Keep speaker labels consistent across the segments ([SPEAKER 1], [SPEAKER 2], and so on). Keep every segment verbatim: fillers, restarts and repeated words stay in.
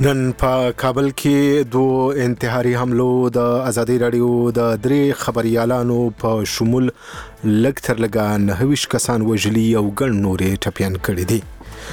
[SPEAKER 1] نن په کابل کې دوه انتحاري حملو د ازادي رادیو د درې خبريالانو په شمول لږ تر لږه نهه ویشت کسان وژلي او ګڼ نورې ټپیان کړي دي.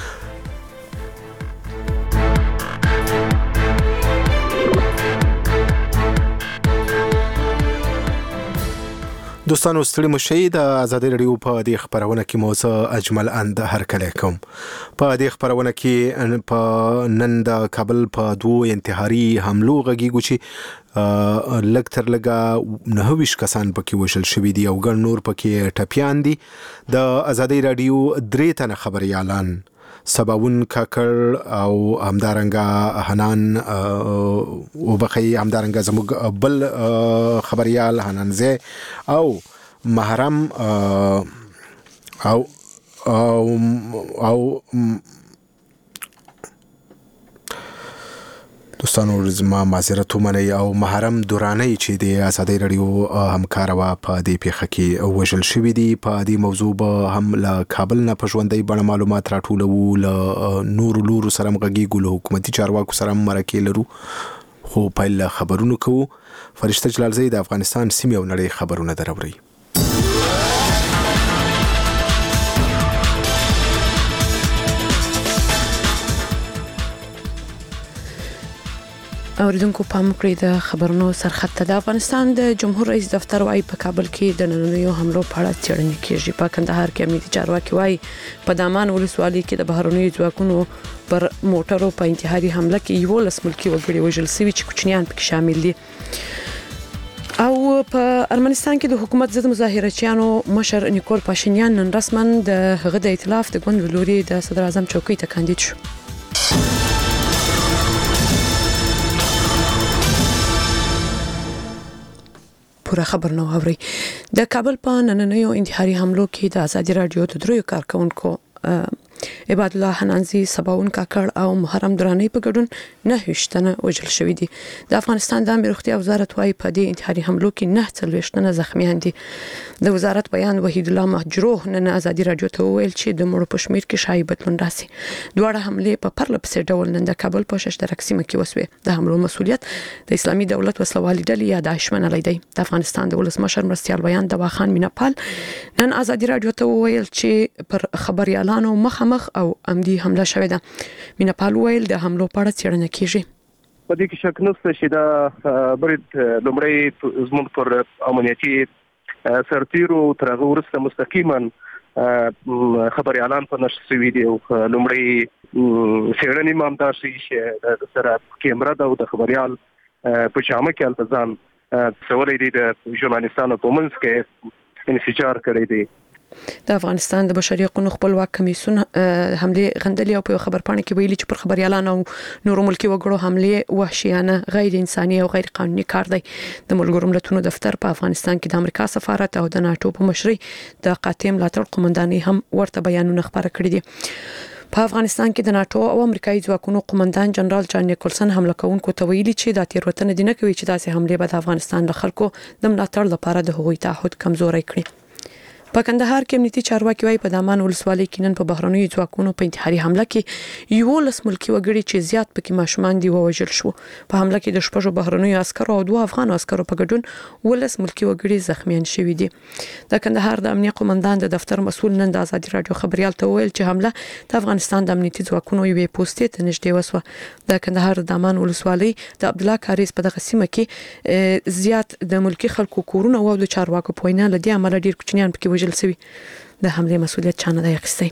[SPEAKER 1] دوستانو ستړي مشي د ازادي رادیو په دې خبرونه کې موضوع اجمل اند هرکلی کوم. په دې خبرونه کې په نن د کابل په دوه انتحاري حملو غږیږو چې لږ تر لږه نهه ویشت کسان پکې وژل شوي دي او ګڼ نور پکې ټپیان دي. د ازادي رادیو درې تنه خبريالان سباون کاکړ او همدارنګه حنان او بخي همدارنګه زموږ بل خبريال حنان زه او محرم او او او دوستانو زما معذرت ومنئ او محرم دورانی چې د ازادي رادیو همکار وا په دې پیښه کې وژل شوی دی. په دې موضوع به هم له کابل نه په ژوندۍ بڼه معلومات راټولو، له نور لورو سره مغږیږو، له حکومتي چارواکو سره مرکې لرو، خو پیل خبرونو کوو. فرشته جلالزی د افغانستان سیمې او نړۍ خبرونه دروري.
[SPEAKER 2] اوریدونکو پام کړئ د خبرونو سرخط د افغانستان د جمهور رئیس دفتر وايي په کابل کې د نننیو حملو په اړه څېړنه کیږي. په کندهار کې امنیتي چارواکي وايي په دامان ولسوالۍ کې د بهرنیو ځواکونو پر موټرو په انتحاري حمله کې یو لس ملکي وګړي وژل شوي چې کوچنیان پکې شامل دي. او په ارمنستان کې د حکومت ضد مظاهرچیانو مشر نیکول پاشینیان نن رسما د هغه د ائتلاف د ګوند لوري د صدر اعظم چوکۍ ته کاندید شو. پوره خبر نو اوري. د کابل په نننیو انتحاري حملو کې د ازادي رادیو د دریو کارکونکو عباد الله حنانزي، سباون کاکړ او محرم درانی په ګډون نه هشتنه وژل شوی دي. د افغانستان د امنیت روغتیا وزارت وايي په دې انتحاري حملو کې نه څلوېښت زخمیان دي. د وزارت بیان وحید الله مهجروه نن ازادي رادیو ته ویل چې د مړو په شمیر کې شایع بدلون راسي. دواړه حملې په پرله پسې ډول نن د کابل په ششترک سیمه کې وسوې. د حملو مسؤلیت د اسلامي دولت وسلوالي ډلې یا داعش منلای دی. د افغانستان د ولسمشر مرستیال بیان د واخان میناپال نن ازادي رادیو ته ویل چې پر خبريالانو مخه مخ او عمدي حمله شوې ده. میناپال ویل د حملو په اړه څېړنه کیږي.
[SPEAKER 3] په دې کې شک نشته چې دا برید لومړی زموږ پر امنیتي سرتیرو تر هغه وروسته مستقیما خبريالان په نشر شوي دي او لومړی څېړنې هم دا شي چې د سره کیمرا د خبريال په جامه کې التزام سوالي دي د ژورنالستانو په منځ کې انفجار کړی دی.
[SPEAKER 2] د افغانستان د بشري حقوقو خپلواک کمیسیون حمله غندلې او په خبر پاڼه کې ویلي چې پر خبريالانو نور ملکی وګړو حمله وحشیانه، غیر انساني او غیر قانوني کار دی. د ملګرو ملتونو دفتر په افغانستان کې د امریکا سفارت او د ناتو په مشرۍ د قاطع ملاتړ قومندانۍ هم ورته بیانونه خبره کړي دي. په افغانستان کې د ناتو او امریکایي ځواکونو قومندان جنرال جان نیکولسن حمله کوونکو ته ویلي چې د تیروتنې دي نه کوي چې داسې حمله به د افغانستان له خلکو د ملاتړ لپاره د هغوی تعهد کمزوري کړي. په کندهار کې امنیتي چارواکي وايي په دامان ولسوالۍ کې نن په بهرنیو ځواکونو په انتحاري حمله کې یو لس ملکي وګړي چې زیات پکې ماشومان دي ووژل شو. په حمله کې د شپږو بهرنیو عسکرو او دوه افغان عسکرو په ګډون ولس ملکي وګړي زخمیان شوي دي. د کندهار د امنیت قومندان د دفتر مسؤل نن د ازادي رادیو خبريال ته ویل چې حمله د افغانستان د امنیتي ځواکونو یوې پوسټې ته نږدې وسوه. د کندهار د دامان ولسوالۍ د عبد الله کاریز په دغه سیمه کې زیات د ملکي خلکو کورونه او د چارواکو په وینا لدی عمل ډیر کوچنیان پکې وژل شوي. د حمله مسؤلیت چانه دی اخیستی.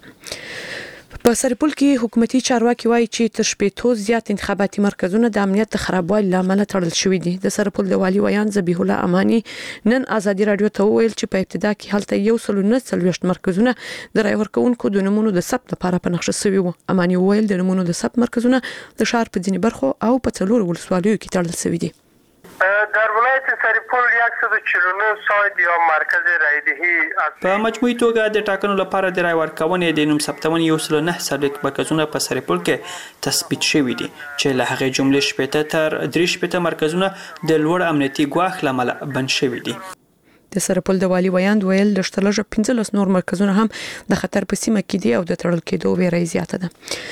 [SPEAKER 2] په سرپل کې حکومتي چارواکي وایي چې تر شپېتو زیات انتخاباتي مرکزونه د امنیت د خرابوالي لامل تړل شوي دي. د سرپل د والي ویان ذبیح الله امانی نن ازادي رادیو ته ویل چې په ابتدا کې هلته یو سل نه څلوېښت مرکزونه د رای ورکوونکو د نمونو د ثبت لپاره په نقشه شوي وو. امانی ویل د نمونو د ثبت مرکزونه د ښار په ځینې برخو او په څلورو ولسوالیو کې تړل شوي دي.
[SPEAKER 4] در ولایت سرپل صد و چهل و نه سایت یا مرکز رایدهی
[SPEAKER 5] په مجموعي توګه د ټاکنو لپاره د رای ورکونې د نوم ثبتونې یو سل نه څلوېښت مرکزونه په سرپل کې تثبیت شوي دي چې له هغې جملې شپېته تر درې شپېته مرکزونه د لوړ امنیتي ګواښ له امله بند شوي دي.
[SPEAKER 2] د سرپل د والي ویاند ویل د شتلجه پنځلس نور مرکزونه هم د خطر په سیمه کې دي او د تړل کېدو ویره زیاته ده.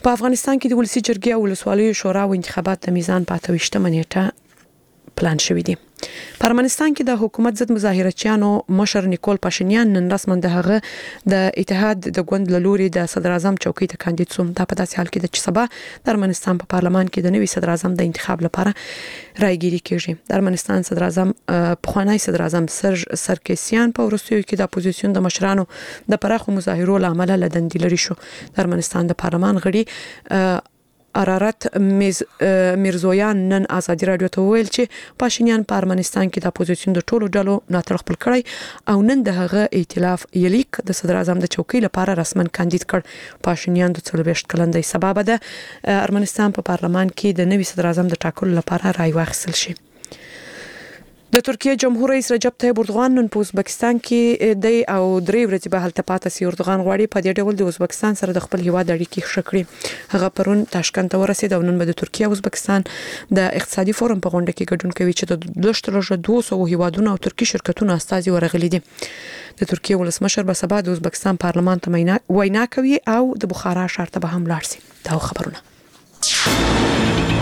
[SPEAKER 2] په افغانستان کې د ولسی جرګې او ولسوالیو شورا او انتخابات د میزان په اته ویشتمه نیټه پلان شوی دی. په ارمنستان کې د حکومت ضد مظاهرچیانو مشر نیکول پاشینیان نن رسما د هغه د اتحاد د ګوند لوري د صدر اعظم چوکۍ ته کاندید شوم. دا په داسې حال کې د چې سبا د ارمنستان په پارلمان کې د نوي صدر اعظم د انتخاب لپاره رايګيري کیږي. د ارمنستان صدر اعظم پخوانی صدر اعظم سرج سرکسیان په ورسوي کې د اپوزیسیون د مشرانو د پراخو مظاهرو لامل لدندې لري شو. د ارمنستان د پارلمان غړي ارارت میرزویان نن ازادي رادیو ته ویل چې پاشینیان په ارمنستان کې د اپوزیسیون د ټولو ډلو ناتړ خپل کړی او نن د هغه ائتلاف یلیک د صدر اعظم د چوکۍ لپاره رسمن کاندید کړ. پاشینیان د څلور ویشت کلندې سبب ده ارمنستان په پارلمان کې د نوي صدر اعظم د ټاکلو لپاره رای واخیستل شي. د ترکیه جمهور رئیس رجب طیب اردوغان نن په ازبکستان کې د او درې ورځې به هلته پاتې سي. اردوغان غواړي په دې ډول د ازبکستان سره د خپل هیواد اړیکې ښه کړي. هغه پرون تاشکند ته ورسید او نن به د ترکیه او ازبکستان د اقتصادي فورم په غونډه کې ګډون کوي چې د لږ دوه سوه هیوادونو او ترکی شرکتونو استازي ورغلي دي. د ترکیه ولسمشر به سبا د ازبکستان پارلمان ته وینا کوي او د بخارا ښار ته به هم لاړ شي. دا خبرونه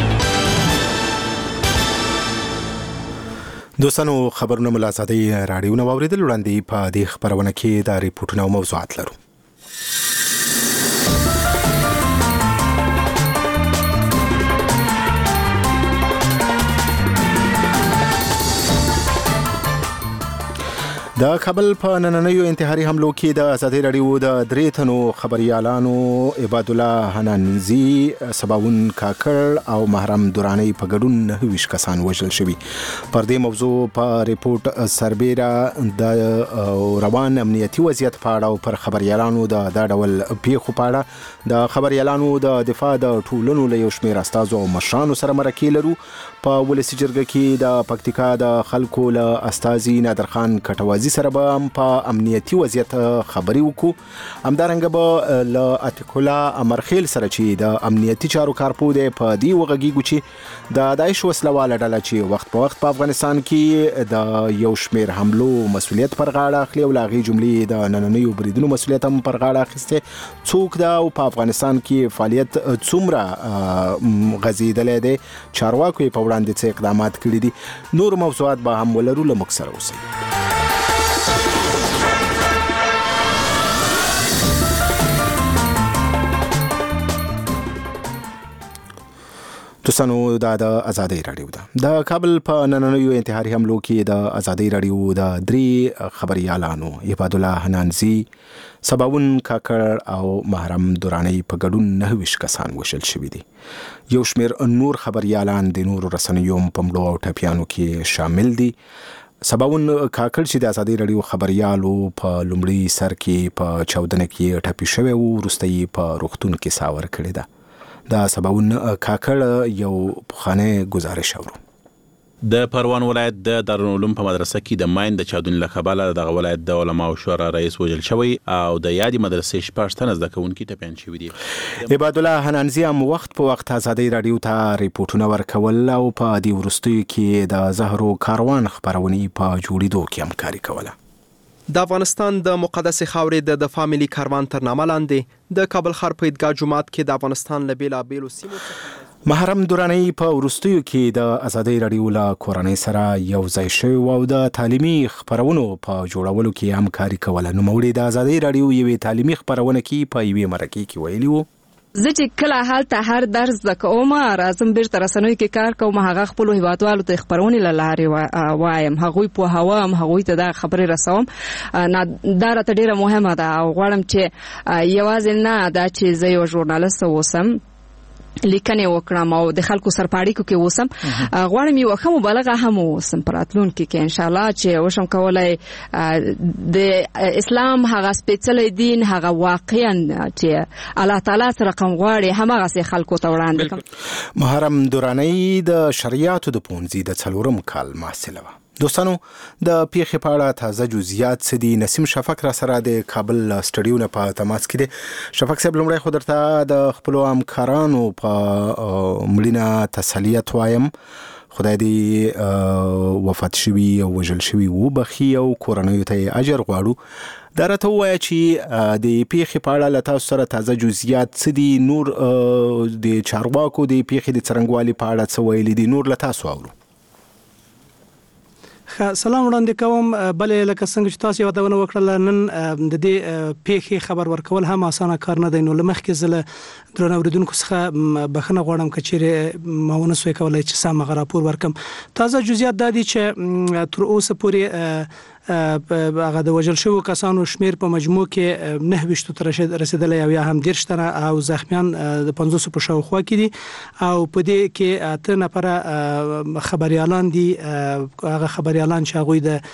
[SPEAKER 1] دوستانو خبرونه ملازادي رادیو نو اوریدل وړاندې په دې خبرونه کې د ریپورتونو او موضوعات لرو. د کابل په نننیو انتحاري حملو کې د ازادي رادیو د درې تنو خبريالانو عباد الله حنانزي، سباون کاکړ او محرم دورانی په ګډون نه ویش کسان وژل شوي. پر دې موضوع په ریپورت سربېره د روان امنیتي وضعیت په اړه او پر خبريالانو د دا ډول پیښو په اړه د خبريالانو د دفاع د ټولنو له یو شمېر استازو او مشرانو سره مرکې لرو. په ولسی جرګه کې د پکتیکا د خلکو له استازي نادر خان کټوازي سره به په امنیتي وضعیت خبري وکړو. همدارنګه به له عتیق الله امرخیل سره چې د امنیتي چارو کارپو دی په دې وغږیږو چې د داعش وسلواله ډله چې وخت په وخت په افغانستان کې د یو شمېر حملو مسؤلیت پر غاړه اخلي او لاغي جملې د نننیو بریدونو مسؤلیت هم پر غاړه اخیسته. څوک دا او په افغانستان کې فعالیت څومره غزیدلې دي، چارواکو په وړاندې څه اقدامات کړي دي. نور موضوعات به هم ولرو. له موږ سره اوسئ. دوستانو دا د ازادي رادیو ده. د کابل په نننیو انتحاري حملو کې د ازادي رادیو د درې خبريالانو عباد الله حنانزي، سباون کاکړ او محرم دورانی په ګډون نه ویش کسان وژل شوي دي. یو شمېر نور خبريالان د نورو رسنیو په مړو او ټپیانو کې شامل دي. سباون کاکړ چې د ازادي رادیو خبريالو په لومړي سر کې په چاودنه کې ټپي شوی و، وروسته یې په روغتون کې ساور کړی ده. دا سباون کاکړ یو پخوانی گزارش اورو.
[SPEAKER 6] د پروان ولایت د دارالعلوم په مدرسه کې د ماین د چاودنې له کبله د ولایت د علماء شورا رئیس وژل شوی او د یادې مدرسې شپږ تنه زده کوونکي ټپیان شوي دي.
[SPEAKER 1] عباد الله حنانزي هم وخت په وخت ازادي رادیو ته ریپورتونه ورکول او په دې وروستیو کې د زهرو کاروان خبرونې په جوړېدو کې همکاري کوله.
[SPEAKER 7] د افغانستان د مقدس خاورې د دفاع ملي کاروان تر نامه لاندې د کابل ښار په عیدګاه جومات کې د افغانستان له بېلابېلو سیمو څخه
[SPEAKER 1] محرم دورانی په وروستیو کې د ازادي رادیو له کورنۍ سره یو ځای شوی او د تعلیمي خبرونو په جوړولو کې همکاري کوله. نوموړي د ازادي رادیو یوې تعلیمي خبرونه کې په یوې مرکې کې ویلي وو:
[SPEAKER 8] زه چې کله هلته هر درس زده کوم راځم بیرته رسنیو کې کار کوم، هغه خپلو هیوادوالو ته خبرونې له لارې وایم، هغوی پوهوم، هغوی ته دا خبرې رسوم. دا راته ډېره مهمه ده او غواړم چې یوازې نه دا چې زه یو ژورنالست اوسم، لیکنې وکړم او د خلکو سره په اړیکو کې اوسم، غواړم یو ښه مبلغه هم اوسم په راتلونکي کې انشاءالله چې وشم کولی د اسلام هغه سپېڅلی دین هغه واقعا چې الله تعالی سره رقم غواړي هماغسې خلکو ته وړاندې کړم.
[SPEAKER 1] محرم دورانی د شریعتو د پوهنځي د څلورم کال محصله وه. دوستانو د پیښې په اړه تازه جزئیات څه دي؟ نسیم شفق را سره د کابل سټډیو نه په تماس کې دی. شفق صاحب، لومړی خو درته د خپلو همکارانو په مړینه تسلیت وایم، خدای دې وفات شوي او وژل شوي وبخي او کورنیو ته اجر غواړو. دا راته ووایه چې د پیښې په اړه له تاسو سره تازه جزئیات څه دي، نور د چارواکو د پیښې د څرنګوالي په اړه څه ویلي دي، نور له تاسو اورو.
[SPEAKER 9] سلام وړاندې کوم. بلې لکه څنګه چې تاسو یادونه وکړه، نن د دې پیښې خبر ورکول هم اسانه کار نه دی. نو لمخکې زله درنو اوریدونکو څخه بخښنه غواړم که چیرې ما ونه سوی کولای چې سم راپور ورکم. تازه جزئیات دا دي چې تر اوسه پورې هغه د وژل شوو کسانو شمیر په مجموع کې نه ویشتو ته رسیدلی او یا هم دېرش تنه او زخمیان د پنځوسو په شاوخوا کې دي او په دې کې اته نفره خبريالان دي. هغه خبريالان چې هغوی د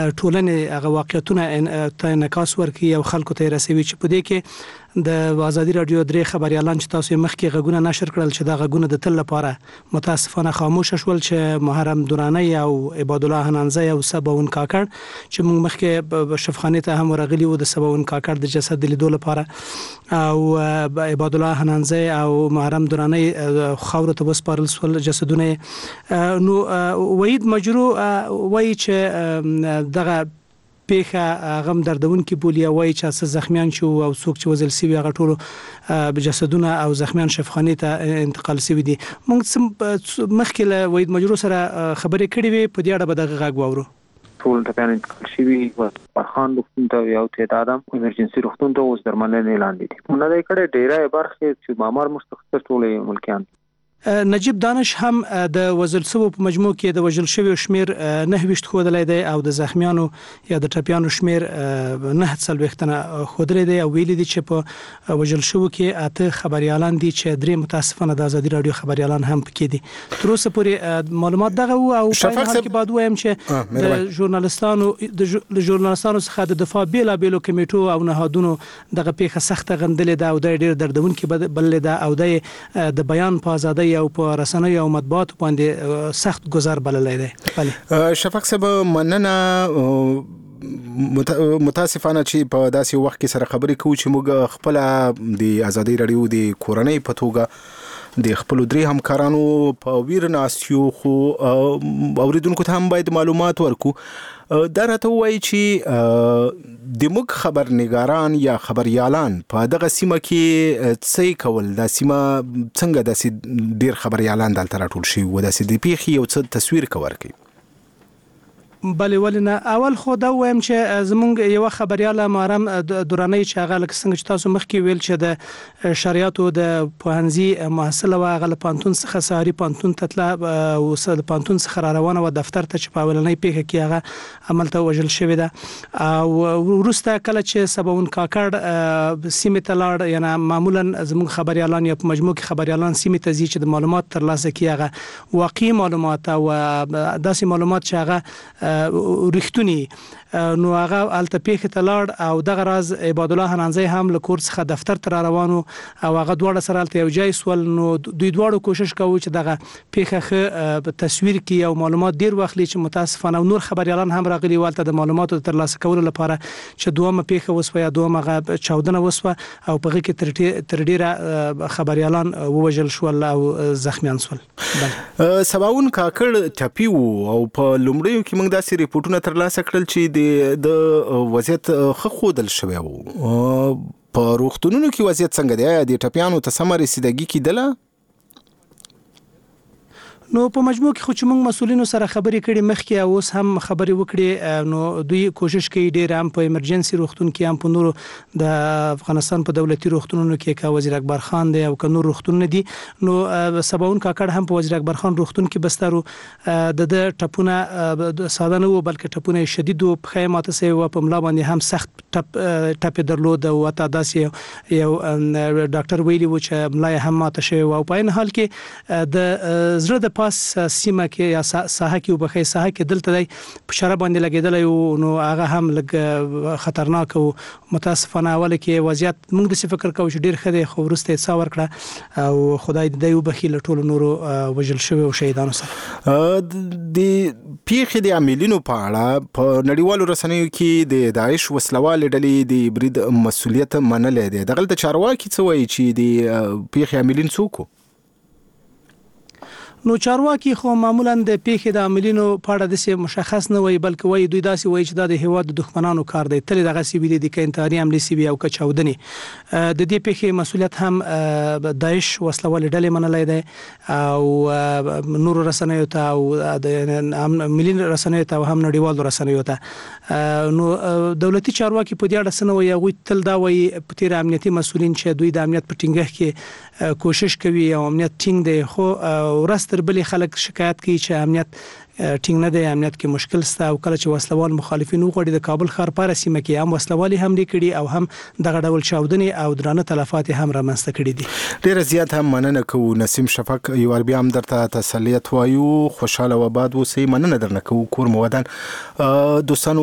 [SPEAKER 9] ټولنې هغه واقعیتونه ته انعکاس ورکوي او خلکو ته رسوي، چې په دې کې د آزادي رادیو درې خبريالان چې تاسو مخکې غږونه نشر کړل چې دا غږونه د تل لپاره متاسفانه خاموش شول، چې محرم دورانی او عباد الله حنانزی او سباون کاکړ چې موږ مخکې شفخانه ته هم ورغلي وو د سباون کاکړ د جسد د لیدو لپاره، او عباد الله حنانزی او محرم دورانی خاور ته وسپارل سول جسدونه. نو وحید مجرو وایي چې دغه پیښه غم دردون کې بولی وایي چې څه زخمیان شو او څوک چې وزل سوي هغه ټول جسدونه او زخمیان شفخانه ته انتقال سوي دي. موږ مخکې له وحید مجرو سره خبرې کړې وي، په دې اړه به دغه غږ واورو.
[SPEAKER 10] ټول ټپیان انتقال شوي و پرخان روغتون ته یو تعداد هم ایمرجنسي روغتون ته اوس درملنې لاندې دي. موږ نه کړه ډیره برخه چې مامور مستخصص ټول ملکیان.
[SPEAKER 9] نجیب دانش هم د وژل شوو په مجموع کې د وژل شوو شمیر نه ویشت خودلای دی او د زخمیانو یا د ټپیانو شمیر نه څلوېښت خودلای دی او ویلي دي چې په وژل شوو کې اته خبريالان دي چې درې متاسفانه د آزادي رادیو خبريالان هم پکې دي. تر اوسه پورې معلومات دغه وو او په حال کې بعد وایم چې د ژورنالستانو د ژورنالستانو څخه د دفاع بیل بیلو کمیټو او نهادونو دغه پیښه سخت غندلې ده او د ډېر دردونکې بللې ده او د بیان په ازادۍ او په رسنۍ او مطبوعات باندې سخت گذر بللی دی.
[SPEAKER 1] بله شفق صاحب مننه. متاسفانه چې په داسې وخت کې سره خبرې کوو چې موږ خپل د آزادي رادیو د کورنۍ په توګه د خپل درې همکارانو په ویر ناسیو خو اوریدونکو ته هم باید معلومات ورکو. دا راته وایي چې د موږ خبرنګاران یا خبريالان په دغه سیمه کې څه کول، دا سیمه څنګه داسې ډیر خبريالان دلته راټول شي و داسې د پیښې یو څه تصویر کور کوي.
[SPEAKER 9] بله ولنه اول خو دا وایم چې زمونږ یو خبرياله محرم دورانی چې هغه لکه څنګه چې تاسو مخکې ویل چې د شریعتو د پوهنځي محصله و هغه له پانتون څخه ساری پانتون تطلع او د پانتون څخه را روانه و دفتر ته چې په اولنۍ پیښه کې هغه عمل ته وژل شوی ده او وروسته کله چې سباون کاکړ سیمه ته لاړ، یعنی معمولا زمونږ خبريالان یا په مجموع کې خبريالان سیمه ته ځي چې د معلومات ترلاسه کړي، هغه واقعي معلومات او داسې معلومات چې هغه رښتونی نو هغه الته پیښه ته لاړ او دغه راز عباد الله حنانزی هم له کور څخه دفتر ته روانو او هغه دواړه سره الته یو ځای سول. نو دوی دواړو کوشش کوي چې دغه پیښه ښه تصویر کړي او معلومات ډیر واخلي، چې متاسفانه نور خبريالان هم راغلي والته د معلوماتو ترلاسه کولو لپاره چې دومره پیښه وسوه یا دومره چاودنه وسوه او په هغه کې تر ډیره خبريالان ووژل شول او زخمیان شول.
[SPEAKER 1] سباون کاکړ ټپی وو او په لومړیو کې موږ داسې ریپورتونه ترلاسه کړل چې د وضعیت ښه ښودل شوی وو. په روغتونونو کې وضعیت څنګه دی؟ د ټپیانو ته سمه رسیدګي کېدله؟
[SPEAKER 9] نو په مجموع کې خو چې موږ مسولینو سره خبرې کړې مخکې او اوس هم خبرې وکړې، نو دوی کوشش کوي ډېر هم په ایمرجنسي روغتون کې هم په نورو د افغانستان په دولتي روغتونونو کې کا وزیر اکبر خان دی او که نور روغتونونه دي. نو سباون کاکړ هم په وزیر اکبر خان روغتون کې بسترو د د ټپونه ساده نه وو بلکې ټپونه شدید او په ماته سي او په ملا باندې هم سخت ټپ ټپ درلود او اته داسې یو ډاکټر ویلي و چې ملا هم ماته شوی او په ان حال کې د زړه د پاس سیمه کې یا ساحه کې وبخې ساحه کې دلته دی په شراب باندې لګیدل او نو هغه هم لګ خطرناک او متاسفانه اول کې وضعیت موږ د فکر کوو چې ډیر خدای خو ورسته څا ورکړه او خدای دې وبخې له ټولو نورو وجل شوی او شهیدانو سره.
[SPEAKER 1] د پیښې د عاملینو په اړه په نړیوالو رسنیو کې د داعش وسلوال ډلې د برید مسولیت منلې ده. دغه د چارواکي څه وایي چې د پیښې عاملین څوک؟
[SPEAKER 9] نو چارواکي خو معمولا د پیښې د عاملینو په اړه د مشخص نه وي بلکې وایي دوی داسې وایي چې دا د هیواد د دښمنانو کار دی تل دغه سی ویلي دي کې انتحاري حمله سی وی او کچاودنی د دې پیښې مسولیت هم داعش وسلوال ډلې منلای دی او نور رسنیو ته او د ملي رسنیو ته هم نړیوالو رسنیو ته نو دولتي چارواکي په دې اړه سنوي هغه تل دا وایي په تیر امنیتي مسولین چې دوی د امنیت په ټینګه کې کوشش کوي او امنیت ټینګ دی خو ورستر بلې خلک شکایت کوي چې امنیت ټینګ نه دی امنیت کې مشکل سته او کله چې وسلوال مخالفین وغوړي د کابل ښار په سیمه کې هم وسلوالي حمله کړي او هم دغه ډول چاودنې او درانه تلفات هم رامنځته کړي دي
[SPEAKER 1] ډیر زیات هم مننه کوو نسیم شفق یو ور بیا هم درته تسلیت وایو خوشاله و آباد اوسئ مننه درنه کوو کور مودان دوستانو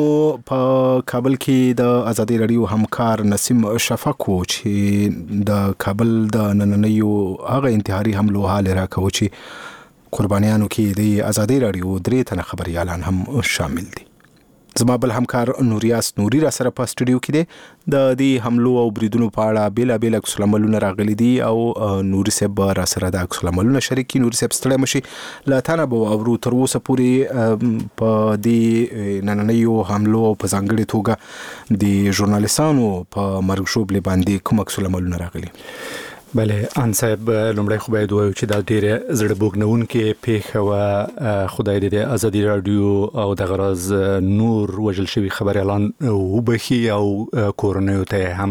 [SPEAKER 1] په کابل کې د ازادي رادیو همکار نسیم شفق و چې د کابل د نننیو هغه انتحاري حملو حال راکوي چې قربانیانو کې د ازادي رادیو درې تنه خبريالان هم شامل دي زما بل همکار نوریاس نوري را سره په سټوډیو کې دي د دې حملو او بریدونو په اړه بیل بیل عکس العملونه راغلي دي او نوري صاحب را سره د عکس العملونه شریکي نوري صاحب ستړي مشي لا تنه بو او تر اوسه پورې په دې نننیو حملو په ځانګړي توګه د ژورنالیستانو په مرګ شوبلې باندې کوم عکس العملونه راغلي
[SPEAKER 11] بله ان صاحب لومړی خو باید وایو چې دا ډېره زړه بوږنونکې پیښه وه خدای دې د ازادي رادیو او د غرض نور وژل شوي خبریالان وبخي او کورنیو ته هم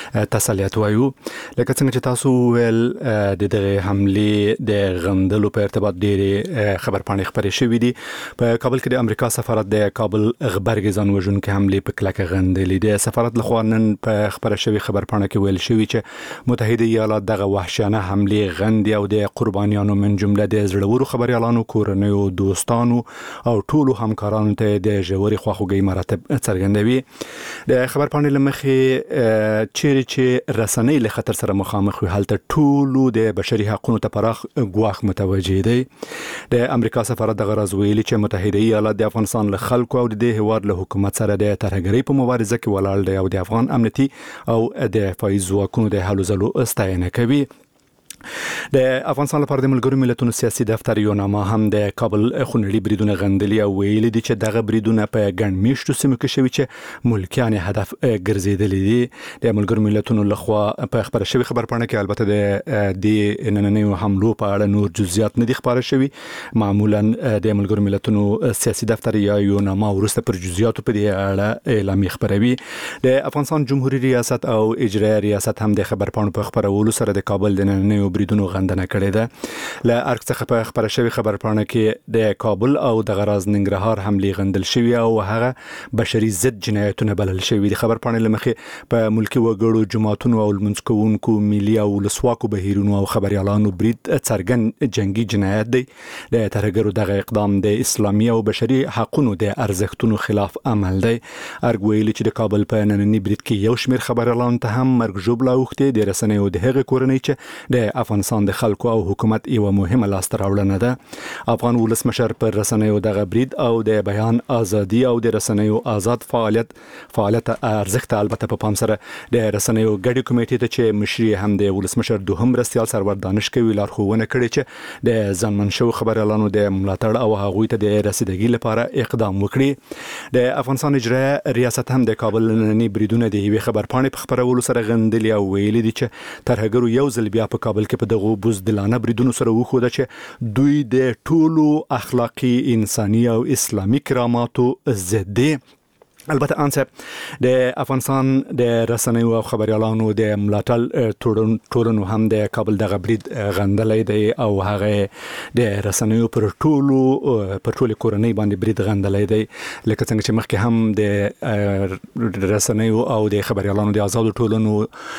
[SPEAKER 11] تسلیت وایو لکه څنګه چې تاسو ویل د دغه حملې د غندلو په ارتباط ډېرې خبرپاڼې خپرې شوي دي په کابل کې د امریکا سفارت د کابل غبرګې ځان وژونکې حملې په کلکه غندلې د سفارت لخوا نن په خپره شوي خبرپاڼه کې ویل شوي چې متحده ایالات دغه وحشیانه حملې غندي او د قربانیانو من جمله د زړورو خبريالانو کورنیو دوستانو او ټولو همکارانو ته د ژورې خواخوږۍ مراتب څرګندوي د خبرپاڼې لمخې چیرې چې رسنۍ له خطر سره مخامخ وي هلته ټولو د بشري حقوقو ته پراخ ګواښ متوجه دی د امریکا سفارت د غرض ویلي چې متحده ایالات د افغانستان له خلکو او د هیواد له حکومت سره د ترهګرۍ په مبارزه کې ولاړ دی او د افغان امنیتي او د دفاعي ځواکونو د هلو ځلو ستاینه کوي د افغانستان لپاره د ملګرو ملتونو سیاسي دفتر یو نامه هم د کابل خونړي بریدونه غندلي او ویلي دي چې دغه بریدونه په ګڼ میشتو سیمو کې شوي چې ملکیان هدف ګرځېدلي دي د ملګرو ملتونو لخوا په خبره شوی خبرپاڼه کې البته د د نننیو حملو په اړه نور جزئیات نه دي خبره شوي معمولا د ملګرو ملتونو سیاسي دفتر یا یو نامه ورسته پر جزئیات په دې اړه اعلان خبروي د افغانستان جمهوریت ریاست او اجرایي ریاست هم د خبرپاڼو په خبرولو سره د کابل د نننیو بریدونو غندنه کړې ده ل ارګ څخه په خبره شوی خبرپاڼه کې د کابل او د غراز ننګرهار حملې غندل شوی او هغه بشري ضد جنایتونه بلل شوی د خبرپاڼې لمخې په ملکی وګړو جماعتونو او لمونځ کوونکو ملي او لسواکو بهیرونو او خبريالانو برید څرګند جنگي جنایت دی د ترهګرو دغه اقدام د اسلامي او بشري حقوقو د ارزښتونو خلاف عمل دی ارګ ویلي چې د کابل په نننی برید کې یو شمېر خبريالان ته هم مرګ ژوبله اوښتې د رسنیو د هغه کورنۍ چې د افغانستان د خلکو او حکومت یو مهمه لاسته راوړنه ده افغان ولسمشر پر رسنیو دغه برید او د بیان ازادي او د رسنیو آزاد فعالیت فعالیت ارزښت البته په پام سره د رسنیو ګډي کمیټې ته چې مشري هم د ولسمشر دوهم رسیال سرور دانش کوي لارښوونه کړې چې د ځانمن شو خبريالانو د ملاتړ او هغوی ته د رسیدګۍ لپاره اقدام وکړي د افغانستان اجرایي ریاست هم د کابل نننی بریدونه د یوې خبرپاڼې په خبرولو سره غندلي او ویلي دي چې ترهګرو یو ځل بیا په کابل کې په دغه بزدلانه بریدونو سره وخوده چې دوی د ټولو اخلاقی انساني او اسلامي کراماتو ضد دي البته انصب د افغانستان د رسنیو او خبريالانو د ملاتړ ټولنو هم د کابل د غبرید غندلې دی او هغه د رسنیو پر ټولو پر ټولو کورنۍ باندې برید غندلې دی لکه څنګه چې مخکې هم د رسنیو او د خبريالانو د آزاد ټولنو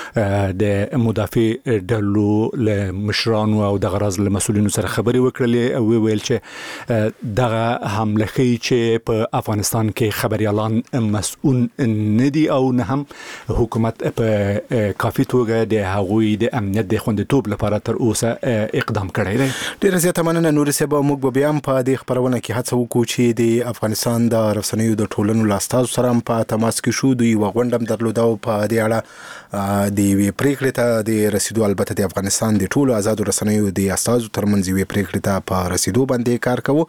[SPEAKER 11] د مدافع ډلو له مشرانو او د غرض له مسولینو سره خبري وکړلې او ویل چې دغه حمله کوي چې په افغانستان کې خبريالان مسؤل نه دي او نه هم حکومت په کافي توګه د هغوی د امنیت د خوندیتوب لپاره تر اوسه اقدام کړی دی.
[SPEAKER 1] ډیره زیاته مننه نور سبا. موږ به بیا په دې خبرونه کې هڅه وکړو چې د افغانستان د رسنیو د ټولنو لاستاز سره په تماس کې شو. دوی وغونډم درلوده او په دې اړه د وی پریکړې ته د رسیدو البته د افغانستان د ټولو آزادو رسنیو د استازو ترمنځ وی پریکړې ته په رسیدو باندې کار کوو.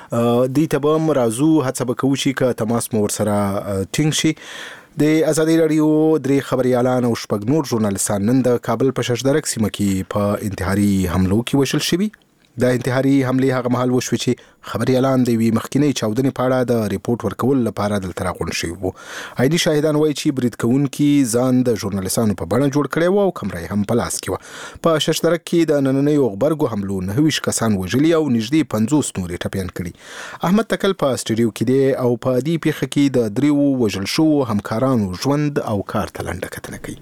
[SPEAKER 1] د تبم رازو هڅه وکړو چې ک تماس مو ورسره ټینګ شي. د ازادي رادیو درې خبريالان او شپږ نور ژورنالستان نن د کابل په ششدرک سیمه کې په انتحاري حملو کې وشل شوي. د انتحاري حمله هغه مهال وشو چې خبريالان د وی مخکینی چاودنې په اړه د ریپورت ورکول لپاره دلته راغون شوي وو. عیني شاهدان وایي چې برید کوونکي ځان د ژورنالستانو په بڼه جوړ کړی وو او کمرې هم په لاس کې وو. په ششدرک کې د نننۍ غبرګو حملو نه ویش کسان وژلي او نږدې پنځوس نورې ټپيان کړي. احمد تکل په سټډیو کې دی او په دې پیښه کې د دریو وژل شو همکارانو ژوند او کار ته لنډه کتنه کوي.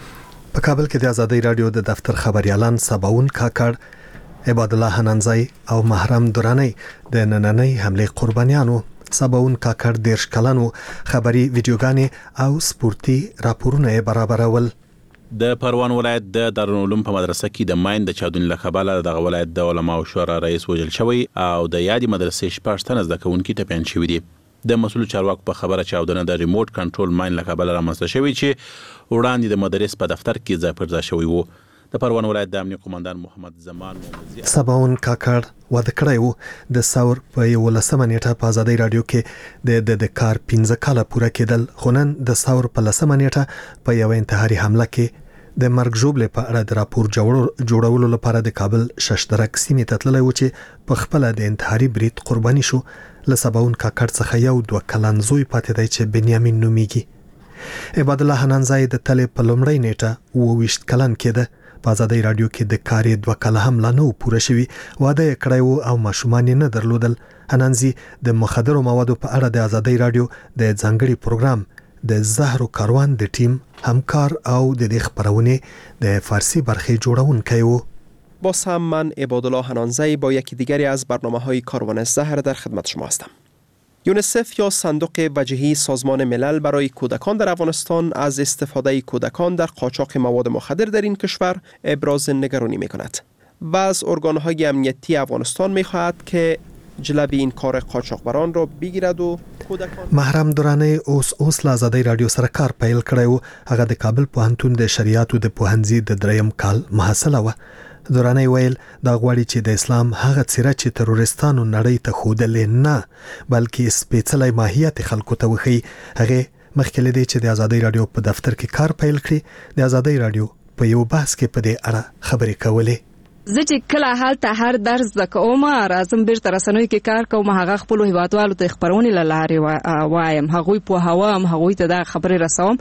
[SPEAKER 12] په کابل کې د ازادي رادیو د دفتر خبريالان سباون کاکړ، عباد الله حنانزای او محرم درانی د نننۍ حمله قربانیانو سباون کاکړ دیرش کلنو خبري ویډیوګانې او سپورتي راپورونه برابرول.
[SPEAKER 6] د پروان ولایت د دارالعلوم په مدرسه کې د ماین د چاودنې له کبله د ولایت د علماو شورا رئیس وژل شوی او د یادې مدرسې شپږ تنه زده کوونکي ټپيان شوي دي. د مسؤل چارواکو په خبره چاودنه د ریموټ کنټرول ماین له کبله رامنځته شوی چې وړاندې د مدرسې په دفتر کې ځای پر ځای شوی وو. د پروان ولایت د امنیه قومندان محمد زمان محمد
[SPEAKER 12] سباون کاکړ واده کړی وو د ثور په یولسمه نیټه په ازادي رادیو کې د د کار پنځه کاله پوره کېدل، خو نن د ثور په لسمه نیټه په یو انتحاري حمله کې د مرګ ژوبلې په اړه د راپور جوړولو لپاره د کابل ششدرک سیمې ته تللی و چې په خپل د انتحاري برید قرباني شو. له سباون کاکړ څخه یو دوه کلن زوی پاتې دی چې بنیامین نومیږي. عباد الله حنانزای د تلې په لومړۍ نیټه اووه ویشت کلن کېده. په ازادي رادیو کې د کارې دوه کاله هم لا نه پوره شوي. واده یې کړی وو او ماشومان یې نه درلودل. حنانزي د مخدرو موادو په اړه د ازادي رادیو د ځانګړي پروګرام د زهر کاروان د ټیم همکار او د دې خبرونه د فارسی برخه جوړونکی وو.
[SPEAKER 7] باز هم من عباد الله حنانزی با یکی دیگری از برنامه‌های کاروان زهر در خدمت شما هستم. یونیسف یا صندوق وجهی سازمان ملل برای کودکان در افغانستان از استفاده کودکان در قاچاق مواد مخدر در این کشور ابراز نگرانی می‌کند و از ارگان‌های امنیتی افغانستان می‌خواهد که جلوی این کار قاچاقبران را بگیرد و کودکان.
[SPEAKER 12] محرم درانی اوس اوس له ازادي رادیو سره کار پیل کړی و. هغه د کابل پوهنتون د شریعتو د پوهنځي د دریم کال محصله و. درانی ویل دا غواړي چې د اسلام هغه څیره چې تروریستانو نړۍ ته خودلې نه بلکې سپېڅلې ماهیت خلکو ته وخی. هغه مخکې لدی چې د ازادي رادیو په دفتر کې کار پیل کړي. د ازادي رادیو په یو بحث کې په دې اړه خبرې کولې.
[SPEAKER 8] زه چې کله هلته هر درس زده کوم راځم بیرته رسنیو کې کار کوم، هغه خپل هیوادوالو ته خبرونه لاره وایم، هغوی په هوام هغوی ته دا خبرې رسوم.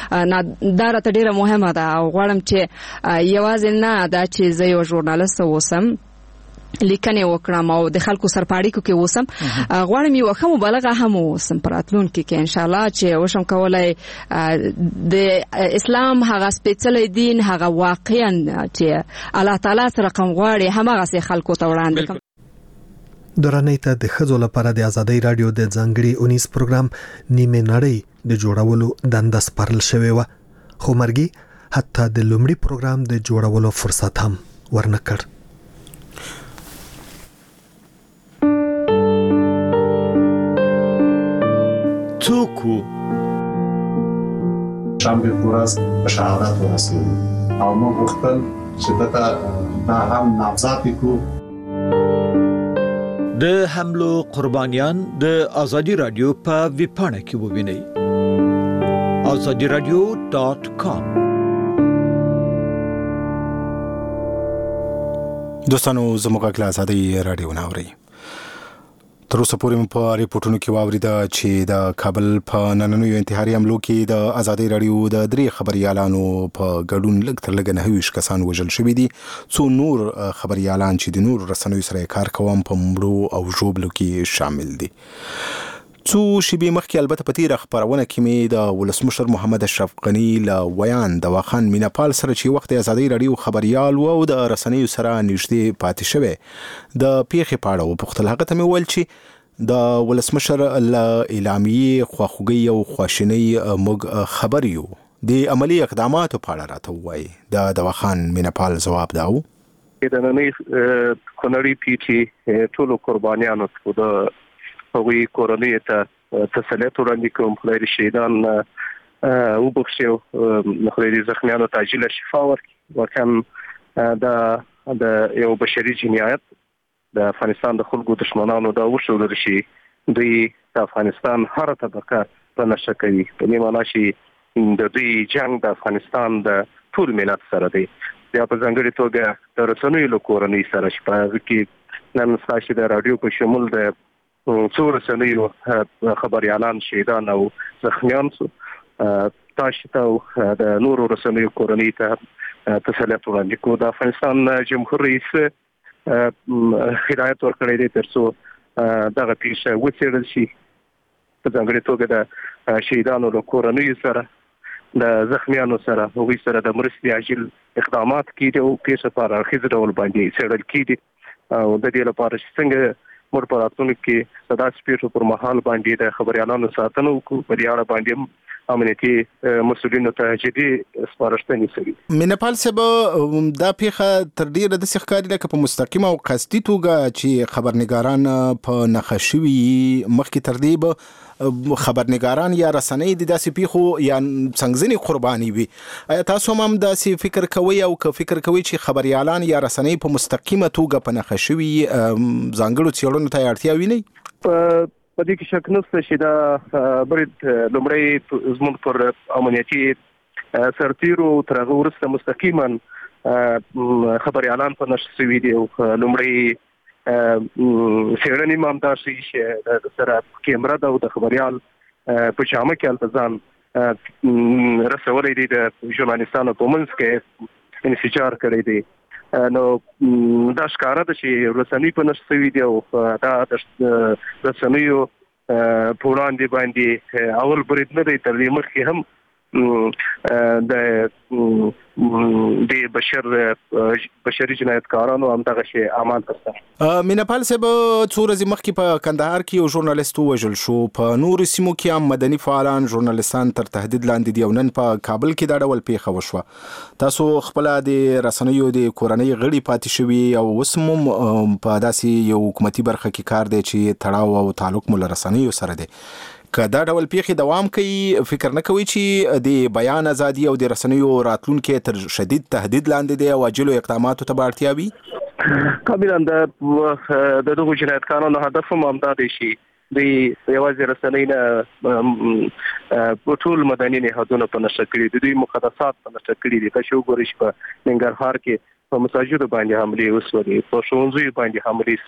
[SPEAKER 8] دا راته ډیره مهمه ده او غواړم چې یوازې نه دا چې زه یو ژورنالیست اوسم لیکنه وکړم او د خلکو سرپاړیکو کې اوسم، غواړم یو ښه مبلغه هم اوسم پر راتلونکي کې ان شاء الله چې وشم کولای د اسلام هغه سپېڅلی دین هغه واقعا چې الله تعالی سره کوم غواړي همغه سي خلکو ته وړاندې کوم.
[SPEAKER 12] درنۍ ته د خځو لپاره د ازادي رادیو د ځانګړي اونیس پروګرام نیمه نړۍ د جوړولو دنده سپارل شوی و، خو مرګي حتی د لومړي پروګرام د جوړولو فرصت هم ورنکړ.
[SPEAKER 13] توکو شنبه ورځ په شهادت ورسېد او موږ غوښتل چې دغه دا هم نامزد کړو.
[SPEAKER 14] د حملو قربانیان د ازادي رادیو په ویبپاڼه کې ووینئ azadi radio dot com.
[SPEAKER 1] دوستانو زموږ غږ ازادي رادیو ناوړي. تر اوسه پورې په ریپورتونو کې واوریده چې د کابل په نننیو انتحاري حملو کې د ازادي رادیو د درې خبريالانو په ګډون لږ تر لږه نهه ویشت کسان وژل شوي دي. څو نور خبريالان چې د نور رسنیو سره کار کوم په مړو او ژوبلو کې شامل دي. څو شیبې مخکې البته په تیره خبرونه کې مې د ولسمشر محمد اشرف غنی له ویان د واخان میناپال سره چې وخت ازادي رادیو خبريال او د رسنیو سره نږدې پاتې شوی د پیښې په اړه وپوښتل. هغه ته مې ویل چې د ولسمشر ل اعلامیه خواخوږي او خواشینی موږ خبر یو د عملی اقداماتو په اړه راته وایي. د دواخان مینپال جواب داو
[SPEAKER 3] د نننۍ کونړی پیټي ټولو قربانیانو ته د هغوی کورنۍ ته تسلیت وړاندې کوم. خدای دې شهیدان وبخښي او خدای دې زخمیانو ته عاجله شفا ورکړي. واقعا دا د یو بشري جنایت د افغانستان د خلکو دشمنانو دا وښودل شي دوی د افغانستان هر طبقه په نشه کوي. په دې معنا چې د دوی جنگ د افغانستان د ټول ملت سره دی. بیا په ځانګړي توګه د رسنیو له کورنۍ سره چې په هغه کې نن ستاسو د رادیو په شمول د څو رسنیو خبريالان شهیدان او زخمیان سو تاسو ته د نورو رسنیو کورنۍ ته تسلیت وړاندې کوم. د افغانستان جمهور رئیس هدایت ورکړی دی ترڅو دغه پیښه وڅېړل شي. په ځانګړي توګه د شهیدانو له کورنۍ سره د زخمیانو سره هغوی سره د مرستې عاجل اقدامات کیږي او پیښه په اړخیز ډول باندې څېړل کیږي او د دې لپاره چې څنګه موږ په راتلونکي کې د داسې پیښو پر مهال باندې د خبريالانو ساتنه وکړو. په دې اړه باندې امنیتي مسؤلینو ته جدي سپارښتنې شوي.
[SPEAKER 1] مینپال صاحب دا پیښه تر ډیره د ښکاری لکه په مستقیمه او قصدي توګه چې خبرنګاران په نخښوي مخکې تر دې به خبرنګاران یا رسنۍ د داسې پیښو یا څنګهځنی قرباني وي. آیا تاسو هم داسې فکر کوئ او که فکر کوئ چې خبريالان یا رسنۍ په مستقیمه توګه په نخښوي ځانګړو څېړنو ته اړتیا ویني؟
[SPEAKER 3] په دې کې شک نشته چې دا برید لومړی زموږ پر امنیتي سرتیرو تر هغه وروسته مستقیما خبريالان په نشر شوي دي او لومړی څېړنې هم همدا شي چې د سره کیمرا ده او د خبريال په جامه کې هلته ځان رسولی دی د ژورنالستانو په منځ کې انفجار کړی دی. نو دا ښکاره ده چې رسنۍ په نشر شوي دي او دا د رسنیو په وړاندې باندې اول برید نه دی. تر دې مخکې هم د د بشر بشري جنایتکارانو هم دغه شی اعمال ترسره.
[SPEAKER 1] مینپال صاحب څو ورځې مخکې په کندهار کې یو ژورنالیست ووژل شو. په نورو سیمو کې هم مدني فعالان ژورنالیستان تر تهدید لاندې دي او نن په کابل کې دا ډول پیښه وشوه. تاسو خپل د رسنیو د کورنۍ غړي پاتې شوي او اوس هم په داسې یو حکومتي برخه کې کار دی چې تړاو او تعلق مو له رسنیو سره دی. که دا ډول پیښې دوام کوي فکر نه کوي چې د بیان ازادي او د رسنیو راتلونکي تر شدید تهدید لاندې دی او عاجلو اقداماتو ته اړتیا وي؟
[SPEAKER 3] کاملا د دغو جنایتکارانو هدف هم همدا دی چې دوی یوازې رسنۍ نه ټول مدني نهادونه په نشه کړي دي. دوی مقدسات په نشه کړي دي. تاسو وګورئ چې په ننګرهار کې په مساجدو باندې حملې وسوې، په ښوونځیو باندې حملې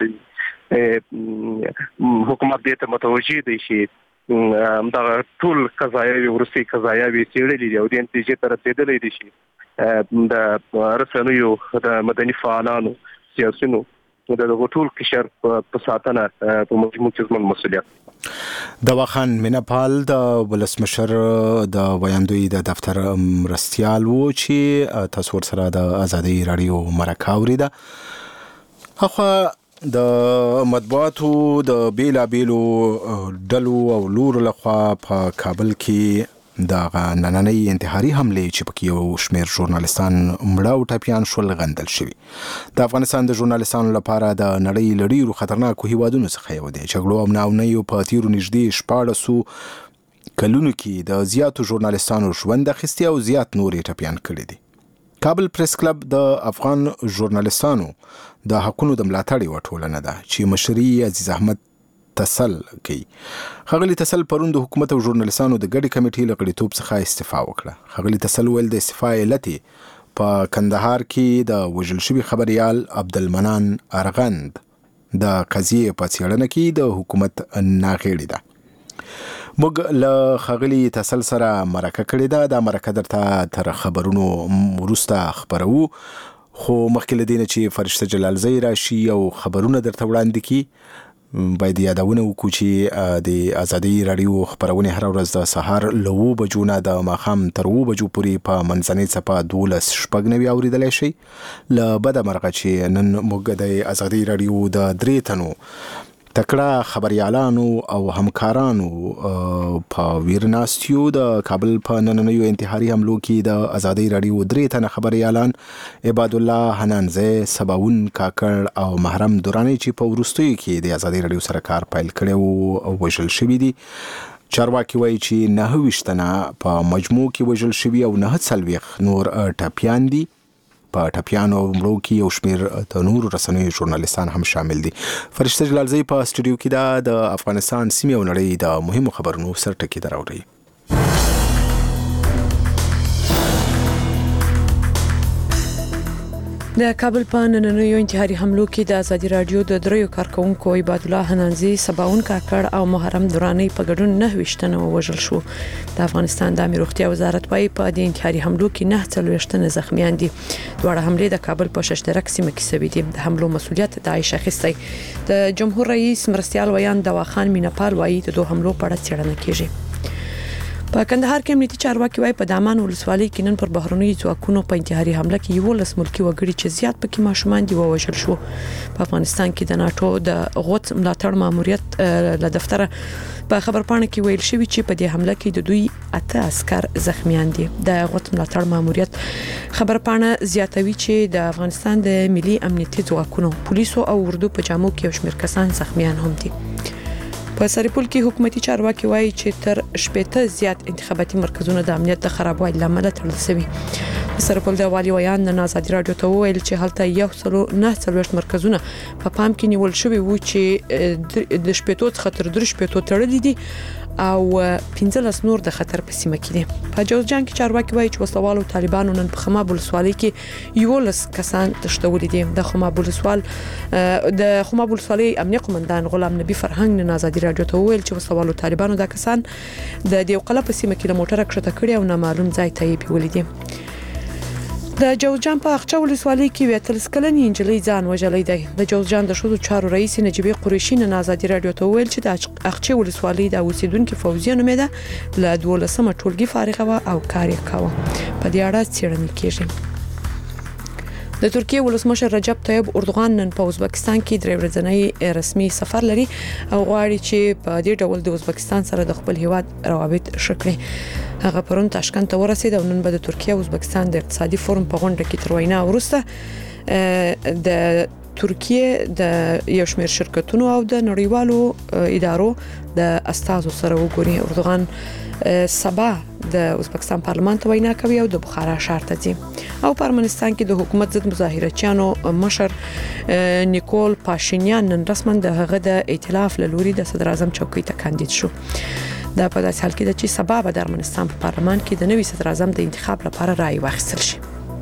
[SPEAKER 3] شوې. حکومت دې ته متوجه دی چې دا ټول قضایاوي ورسي قضایاوي څېړلې دي او د نتیجې ته رسېدلې دي چې د رسنیو د مدني فعالانو سیاسيونو د ټول قشر په ساتنه په مجموع کې زموږ مسؤلیت.
[SPEAKER 1] دواخان مینپال د ولسمشر د ویاندوی د دفتر مرستیال وو چې تاسو سره د ازادي رادیو مرکه اوریده. اخو د مطبوعاتو د بیلا بیلو ډلو او لور لخوا په کابل کې د نننۍ انتحاري حملې چې پکې یو شمېر ژورنالستان مړه او ټپیان شول غندل شوي. د افغانستان د ژورنالستانو لپاره د نړۍ له ډېرو خطرناکو هیوادونو څخه یو دی. جګړو او ناامنیو په تیرو نږدې شپاړسو کلونو کې د زیاتو ژورنالستانو ژوند اخیستی او زیات نور یې ټپیان کړي دي. کابل پریس کلب د افغان ژورنالستانو د حقونو د ملاتړ یوه ټولنه ده چې مشري عزیز احمد تسل کوي. ښاغلي تسل پرون د حکومت او ژورنالستانو د ګډې کمیټې له غړیتوب څخه استعفا وکړه. ښاغلي تسل ویل د استعفا علت په کندهار کې د وژل شوي خبریال عبدالمنان ارغند د قضیې په څېړنه کې د حکومت ناغېړي ده. موږ له ښاغلي تسل سره مرکه کړې ده. دا مرکه درته تر خبرونو وروسته خپرو، خو مخکې له دې نه چې فرشته جلالزی راشي او خبرونه درته وړاندې کړي باید یادونه وکړو چې د ازادي رادیو خبرونه هر ورځ د سهار له اوو بجو نه د ماښام تر اوو بجو پورې په منځنۍ څپه دولس شپږ نوي اورېدلی شئ. له بده مرغه چې نن موږ د ازادي رادیو د درې تنو تکړه خبريالانو او همکارانو په ویرناستیو د کابل په نننیو انتحاري حملو کې د ازادي رادیو درې تنه خبريالان عباد الله حنانزه، سباون کاکړ او محرم دورانی چې په وروستیو کې د ازادي رادیو سره کار پیل کړي او وژل شوي دي. چارواکي وایي چې نهه ویشت تنه په مجموع کې وژل شوي او نهه څلوېښت نور ټپیان دي. په ټپیانو مړو کې یو شمېر د نورو رسنیو ژورنالیستان هم شامل دي. فرشته جلالزی په سټوډیو کې دا د افغانستان سیمې او نړۍ د مهمو خبرونو سرټکي دراوړي.
[SPEAKER 2] د کابل په نننیو انتحاري حملو کې د ازادي رادیو د دریو کارکونکو عباد الله حنانزي، سباون کاکړ او محرم دورانی په ګډون نهه ویشت تنه وژل شو. د افغانستان د امنیت روغتیا وزارت وايي په دې انتحاري حملو کې نهه څلوېښت تنه زخمیان دي. دواړه حملې د کابل په ششترک سیمه کې شوې دي. د حملو مسؤلیت داعش اخیستی. د جمهور رئیس مرستيال ویان دواخان مینپال وايي د دوه حملو په اړه څېړنه کیږي. په کندهار کې امنیتي چارواکي وايي په دامان ولسوالۍ کې نن پر بهرنیو ځواکونو په انتحاري حمله کې یو لس ملکي وګړي چې زیات پکې ماشومان دي ووژل شو. په افغانستان کې د ناتو د غوت ملاتړ ماموریت له دفتره په خبرپاڼه کې ویل شوی چې په دې حمله کې د دوی اته عسكر زخمیان دي. د غوت ملاتړ ماموریت خبرپاڼه زیاتوي چې د افغانستان د ملي امنیتي ځواکونو، پولیسو او اردو په جامو کې یو شمېر کسان زخمیان هم دي. په سرپل کې حکومتي چارواکي وایي چې تر شپږ زیات انتخاباتي مرکزونه د امنیت د خرابوالي لامل تړل شوي. سرپل د والي ویان د ازادي رادیو ته ویل چې هلته یو سلو نه څلوېښت مرکزونه په پام کې نیول شوي وو چې د شپږ څخه تر درې شپږ تړلي دي او پنځلس نور د خطر په سیمه کې دي. په جوزجان کې چارواکي وایي چې وسلوالو طالبانو نن په خماب ولسوالۍ کې یو لس کسان تښتولي دي. د خماب ولسوال د خماب ولسوالۍ امنیه قومندان غلام نبی فرهنګ نه ازادي رادیو ته ویل چې وسلوالو طالبانو د کسان د دیوقله په سیمه کې له موټره کښته کړي او نامعلوم ځای ته یې بیولې دي. د جوزجان په اخچه ولسوالۍ کې یو اتلس کلنې نجلۍ ځان وژلی دی. د جوزجان د ښځو چارو رئیس نجیبه قریشي نه ازادي رادیو ته ویل چې د اخچه ولسوالۍ د اوسیدونکو فوزیه نومېده له دولسمه ټولګي فارغه و او کار یې کاوه. په دې اړه څېړنې کیږي. د ترکیه ولسمشر رجب طیب اردوغان نن په ازبکستان کې درې ورځنی رسمي سفر لري او غواړي چې په دې ډول د ازبکستان سره د خپل هیواد روابط ښه کړي. هغه پرون تاشکند ته ورسید او نن به د ترکیه او ازبکستان د اقتصادي فورم په غونډه کې تر وینا وروسته د ترکیه د یو شمېر شرکتونو او د نړیوالو ادارو د استازو سره وګوري. اردوغان سبا د ازبکستان پارلمان ته وینا کوي او د بخارا ښار ته ځي. او په ارمنستان کې د حکومت ضد مظاهرچیانو مشر نیکول پاشینیان نن رسما د هغه د ائتلاف له لوري د صدر اعظم چوکۍ ته کاندید شو. دا په داسې حال کې ده چې سبا به د ارمنستان په پارلمان کې د نوي صدر اعظم د انتخاب لپاره رائے واخیستل شي.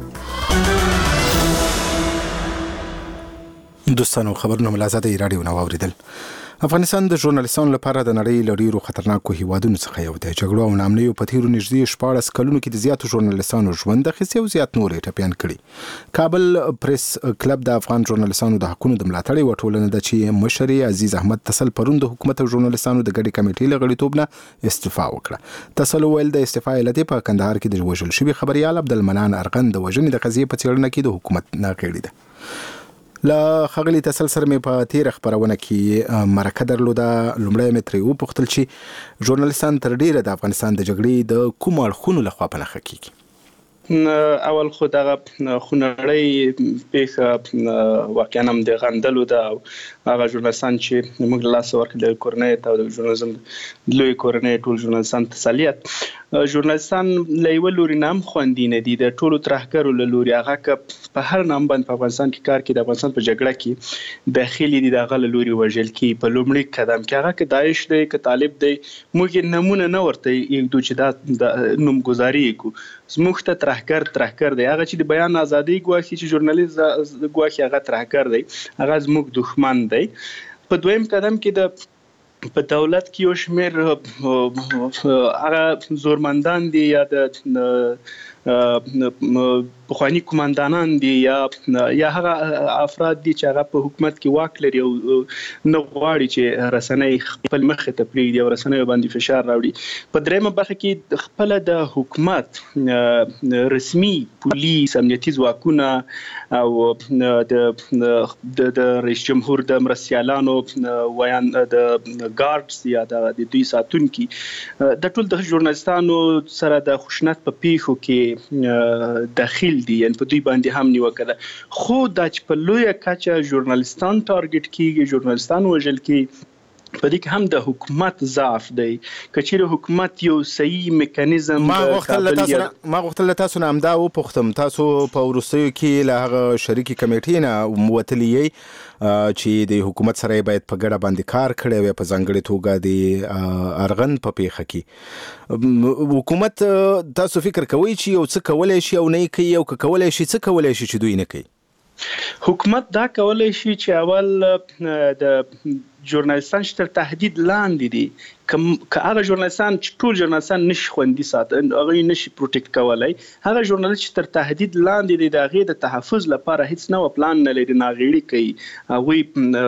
[SPEAKER 1] دوستانو خبرونه ملازمه رادیو نو اوریدل. افغانستان د ژورنالیستانو لپاره د نړۍ له ډیرو خطرناکو هیوادونو څخه یو دی. جګړو او نامنیو په تیرو نږدې شپاړس کلونو کې د زیاتو ژورنالیستانو ژوند اخیستی او زیات نور یې ټپیان کړي. کابل پریس کلب د افغان ژورنالیستانو د حقوقو د ملاتړ یوه ټولنه ده چې مشر عزیز احمد تسل پرون د حکومت او ژورنالیستانو د ګډې کمیټې له غړیتوب نه استعفا وکړه. تسل ویل د استعفا علت په کندهار کې د وژل شوي خبريال عبدالمنان ارغن د وژنې د قضیې په څېړنه کې د حکومت نه غړي ده. لا خغلی تسل سره مې په تیر خبرونه کې مرکه درلوده. لومړی مې ترې وپوښتل چې ژورنالیستان تر ډیره د افغانستان د جګړې د کوم اړخونو لخوا په نښه کیږي.
[SPEAKER 15] اول خو دغه خونړۍ پیښه واقعا هم د غندلو ده او هغه ژورنالیستان چې موږ له لاسه ورکړي د کورنۍ ته او د ژورنالیزم لوی کورنۍ ټول ژورنالیستان تسلیت. ژورنالیستان له یوه لوري نه هم خوندي نه دي، د ټولو ترهګرو له لوري هغه که په هر نام باندې په افغانستان کې کار کوي د افغانستان په جګړه کې داخلي دي د هغه له لوري وژل کېږي. په لومړي قدم کې هغه که داعش دی که طالب دی موږ یې نمونه نه ورته یږدو چې دا نومګذاري یې کړو. زموږ ته ترهګر ترهګر دی، هغه چې د بیان ازادي ګواښي چې ژورنالیست ګواښي هغه ترهګر دی، هغه زموږ دښمن دی. په دویم قدم کې د په دولت کې یو شمېر هغه زورمندان دي یا د پخوانی کمانډانان دي یا یا هغه افراد دي چې هغه په حکومت کې واک لري او نه غواړي چې رسنۍ خپل مخ ته پریږدي او رسنۍ باندې فشار راوړي. په دریمه برخه کې خپل د حکومت رسمي پولیس امنیتي ځواکونه او د د رئیس جمهور د مرستیالانو ویان د ګارډز یا د دوی ساتونکي د ټول د ژورنالستانو سره د خشونت په پیښو کې داخل دي، یعنی په دوی باندې هم نیوکه ده. خو دا چې په لویه کچه ژورنالستان ټارګټ کیږي، ژورنالستان وژل کیږي، په دې کې هم د حکومت ضعف دی. کچېره حکومت یو صحیح میکانیزم
[SPEAKER 1] ما غوښتل ما غوښتل تاسو نه همدا وپوښتم، تاسو په وروستیو کې له هغه شریکي کمیټې نه وتلي یئ چې د حکومت سره باید په ګډه باندې کار کړی وي، په ځانګړې توګه د ارغن په پیښه کې. حکومت تاسو فکر کوئ چې یو څه کولی شي او نه یې کوي، او که کولی شي څه کولی شي چې دوی نه کوي؟
[SPEAKER 15] حکومت دا کولی شي چې اول د ژورنالستان چې تر تهدید لاندې دي، که هغه ژورنالستان چې ټول ژورنالستان نشي خوندي ساتل، هغه نشي پروټیکټ کولی، هغه ژورنالست چې تر تهدید لاندې دي د هغې د تحفظ لپاره هیڅ نوی پلان نه لري، ناغېړي کوي، هغوی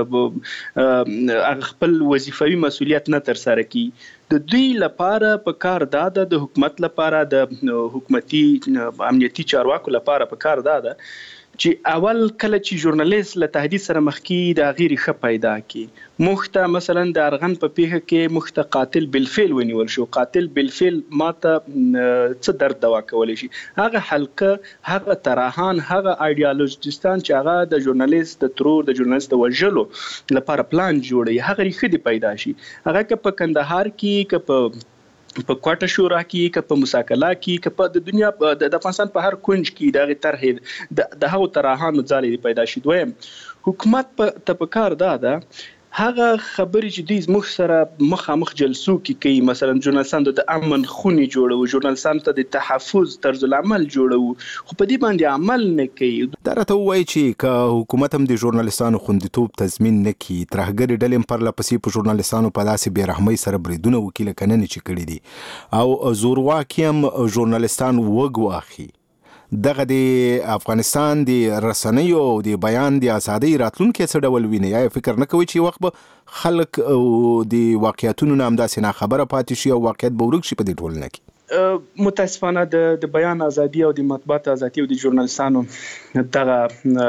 [SPEAKER 15] خپل وظیفوي مسؤلیت نه ترسره کوي. د دوی لپاره په کار دا ده، د حکومت لپاره، د حکومتي امنیتي چارواکو لپاره په کار دا ده چې اول کله چې ژورنالیست له تهدید سره مخ کیږي د هغې ریښه پیدا کړي. موږ ته مثلا د ارغن په پیښه کې موږ ته قاتل بالفعل ونیول شو. قاتل بالفعل ما ته څه درد دوا کولی شي؟ هغه حلقه، هغه طراحان، هغه ایډیالوژیستان چې هغه د ژورنالیست د ترور د ژورنالیست د وژلو لپاره پلان جوړوي، هغه ریښه دې پیدا شي. هغه که په کندهار کې، که په په کوټه شورا کې، که په مساکلا کې، که په د دنیا د افغانستان په هر کونج کې دغه طرحې د هغو طراحانو ځالې پیدا شي. دویم، حکومت ته په کار دا ده هغه خبرې چې دوی زموږ سره مخامخ جلسو کې کوي، مثلا ژورنالستان د امن خونې جوړوي، ژورنالستان ته د تحفظ طرز العمل جوړوي، خو په دې باندې عمل نه کوي.
[SPEAKER 1] دا راته ووایي چې که حکومت هم د ژورنالستانو خوندیتوب تضمین نه کړي، ترهګرې ډلې هم پرله پسې په ژورنالستانو په داسې بې رحمۍ سره بریدونه وکړي لکه نن چې کړي دي، او زورواکي هم ژورنالستان وږ واخلي، دغه د افغانستان د رسنیو او د بیان د ازادۍ راتلونکی څه ډول ویني؟ یا فکر نه کوي چې وخت به خلک د واقعیتونو نه همداسې ناخبره پاتې شي او واقعیت به ورک شي په دې ټولنه کې؟
[SPEAKER 15] متاسفانه د بیان ازادي او د مطبوعات ازادي او د ژورنالستانو دغه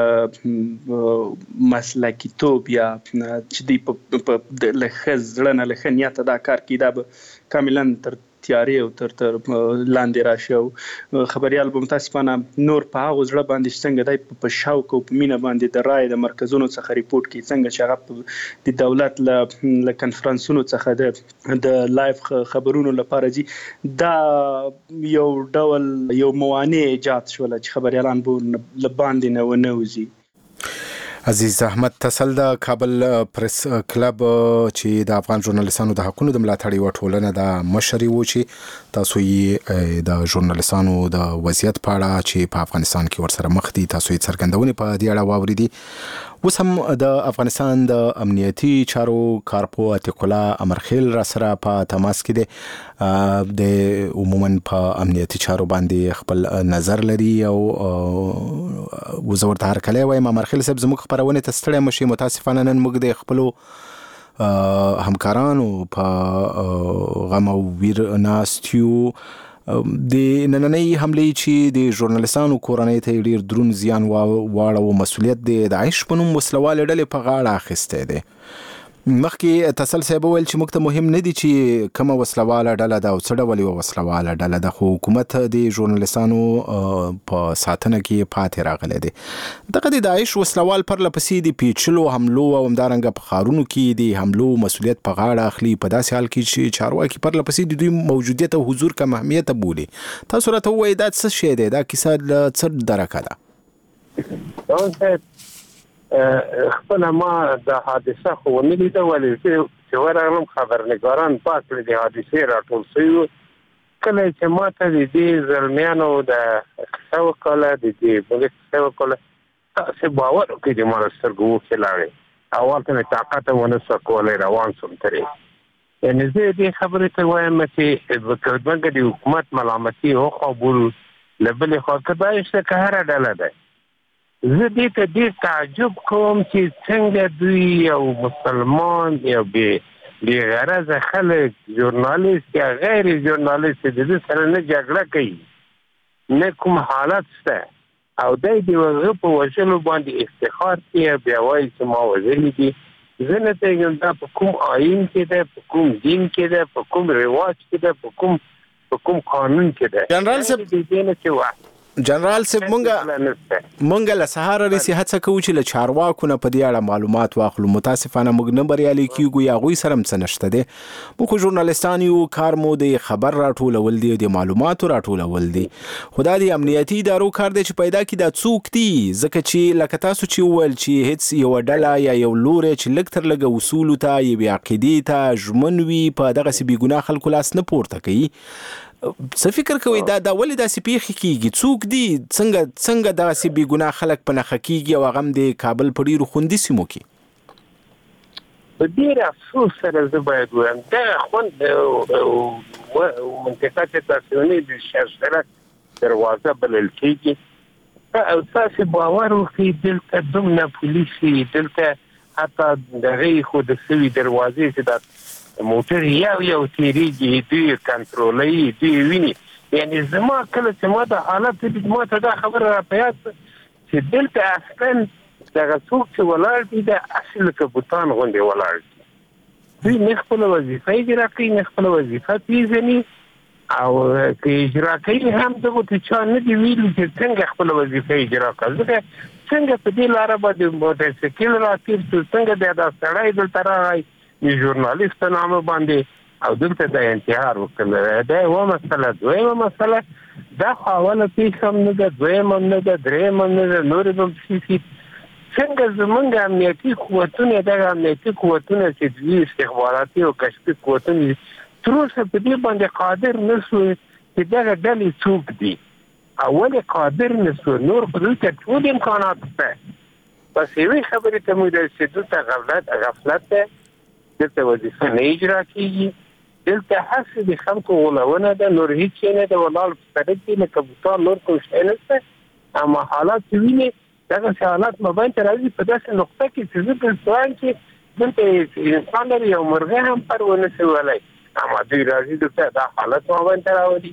[SPEAKER 15] مسلکیتوب یا چې دوی په له ښه زړه نه له ښه نیته دا کار کوي، دا به کاملا تر تیارې او تر تر لاندې راشي. او خبریال به متاسفانه نور په هغو زړه باندې چې څنګه دی په شوق او په مینه باندې د رایې د مرکزونو څخه ریپورټ کوي، څنګه چې هغه د دولت له کنفرانسونو څخه د لایف خبرونو لپاره ځي، دا یو ډول یو موانع ایجاد شوله چې خبریالان به له باندې نه ونه وځي.
[SPEAKER 1] عزیز احمد تسل د کابل پریس کلب چې د افغان ژورنالستانو د حقوقو د ملاتړ یو ټولنه د مشري و چې تاسو یې د ژورنالستانو د وضعیت په اړه چې په افغانستان کې ورسره مخ دي تاسو یې څرګندونې په دې اړه واوریدي. اوس هم د افغانستان د امنیتي چارو کارپو عتیق الله امرخیل را سره په تماس کې دی، د عموما په امنیتي چارو باندې خپل نظر لري او وزورت هرکلی وایم. امرخیل صاحب زموږ خبرونه ته ستړی مشي، متاسفانه نن موږ د خپلو همکارانو په غم او ویر ناستیو د نننۍ حملې چې د ژورنالستانو کورنۍ ته ډیر دروند زیان واړو، مسؤلیت د داعش په نوم وسلوالې ډلې په غاړه اخیستی دی. مخکې تسل صاحب وویل چې موږ ته مهم نه دي چې کومه وسلواله ډله ده او څه ډول یوه وسلواله ډله ده، خو حکومت د ژورنالستانو په ساتنه کې پاتې راغلی دی. دغه د داعش وسلوال پرله پسې د پیچلو حملو او همدارنګه په ښارونو کې د حملو مسؤلیت په غاړه اخلي، په داسې حال کې چې چارواکي پرله پسې د دوی موجودیت او حضور کم اهمیته بولي. تاسو راته ووایئ دا څه شی دی، دا کیسه له څه درکه ده؟
[SPEAKER 4] خپل ما د حادثه خو نه لیده، ولې چې ورغلم خبرنګاران پاک کړي د حادثې راټول شوي. کله چې ما ته د دې زلمیانو د کیسه وکړله، د دې بلې کیسه وکړله، تاسې باور وکړئ د ما له سترګو اوښکې لاړې. اول ته مې طاقت ونه شو کولی، روان شوم ترې. یعنی زه دې خبرې ته وایم چې وکړه د حکومت ملامتي او قبول لبل خو کدای شي که هر ډله ده زه دې ته ډېر تعجب کوم چې څنګه دوی یو مسلمان یو بې بې غرضه خلک ژورنالیست یا غیر ژورنالیست د دې سره نه جګړه کوي نه کوم حالت شته او دای دی هغه په وژلو باندې افتخار کوي بیا وایي چې ما وژلي دي زه نه پوهېږم دا په کوم آیین کې ده په کوم دین کې ده په کوم رواج کې ده په کوم په کوم قانون کې ده
[SPEAKER 1] جنرال صاحب
[SPEAKER 4] دې نه چې وا
[SPEAKER 1] جنرال صاحب مونږه مونږه له سهار رسي هڅه کوو چې له چارواکو نه په دې اړه معلومات واخلو متاسفانه موږ نه بریالي کیږو یا غوي سره څه نشته دي موږ ژورنالیستان یو کار مو د خبر راټولول دي د معلوماتو راټولول دي خدای دې امنیتي ادارو کار دی چې پیدا کړي دا څوک دي ځکه چې لکه تاسو چې ول چې هیڅ یو ډله یا یو لوري چې لږ تر لږه اصول ته یو عقیدې ته ژمن وي په دغه سي بي ګناه خلکو لاس نه پورته کوي څه فکر کوي دا د ولې داسې پیښې کیږي څوک دي څنګه څنګه داسې بې ګناه خلک په نښه کیږي او هغه هم د کابل په ډېرو خوندي سیمو کې
[SPEAKER 4] په ډېر افسوس سره زه باید ووایم دغه خوند منطقه تاسیوني د شرشرک دروازه بلل کیږي او تاسې باور وکړئ دلته دومره پولیسي دلته حتی دغې خو د سوي دروازې چې دا موټر یو یو تیریږي دوی کنټرولوي دوی ویني یعنی زما کله چې ما د حالت دې ما ته دا خبره را پیاد چې دلته اصلا دغه څوک چې ولاړ دي د اصل کبوتان غوندې ولاړ دي دوی نه خپل وظیفه اجرا کوي نه خپل وظیفه پیژني او که اجرا کوي هم دغه ته چا نه دی ویلي چې څنګه خپل وظیفه اجرا کوي څنګه په دې لاره باندې موټرسایکل راکېږي څنګه بیا دا سړی دلته راغی د ژورنالیست نامه باندې او دلته د انتحار وکړل دا یو مسله دویمه مسله دا حواله پیښه هم نه ده دویمه هم نه ده درېیمه هم نه ده نورې هم پسې څنګه زمونږ امنیتي قوتونه دغه امنیتي قوتونه چې دوی استخباراتي او کشفي قوتونه دي تر اوسه په دې باندې قادر نه شو چې دغه ډلې څوک دي او ولې قادر نه شو نور خو دلته ټول امکانات شته بس یوې خبرې ته موږ ویل چې دلته غفلت غفلت ده دلته وظیفه نه اجرا کیږي دلته هڅه د خلکو غولونه ده نور هیڅ نه ده ولاړ په سړک کې لکه بوتان نور کوم شی نشته اما حالات ویني دغه حالات مبین ته راځي په داسې نقطه کې چې زه په سوال کې دلته انسان لري او مرغه هم پر ونه سوالای اما دوی راځي دلته دا حالت مبین ته راوړي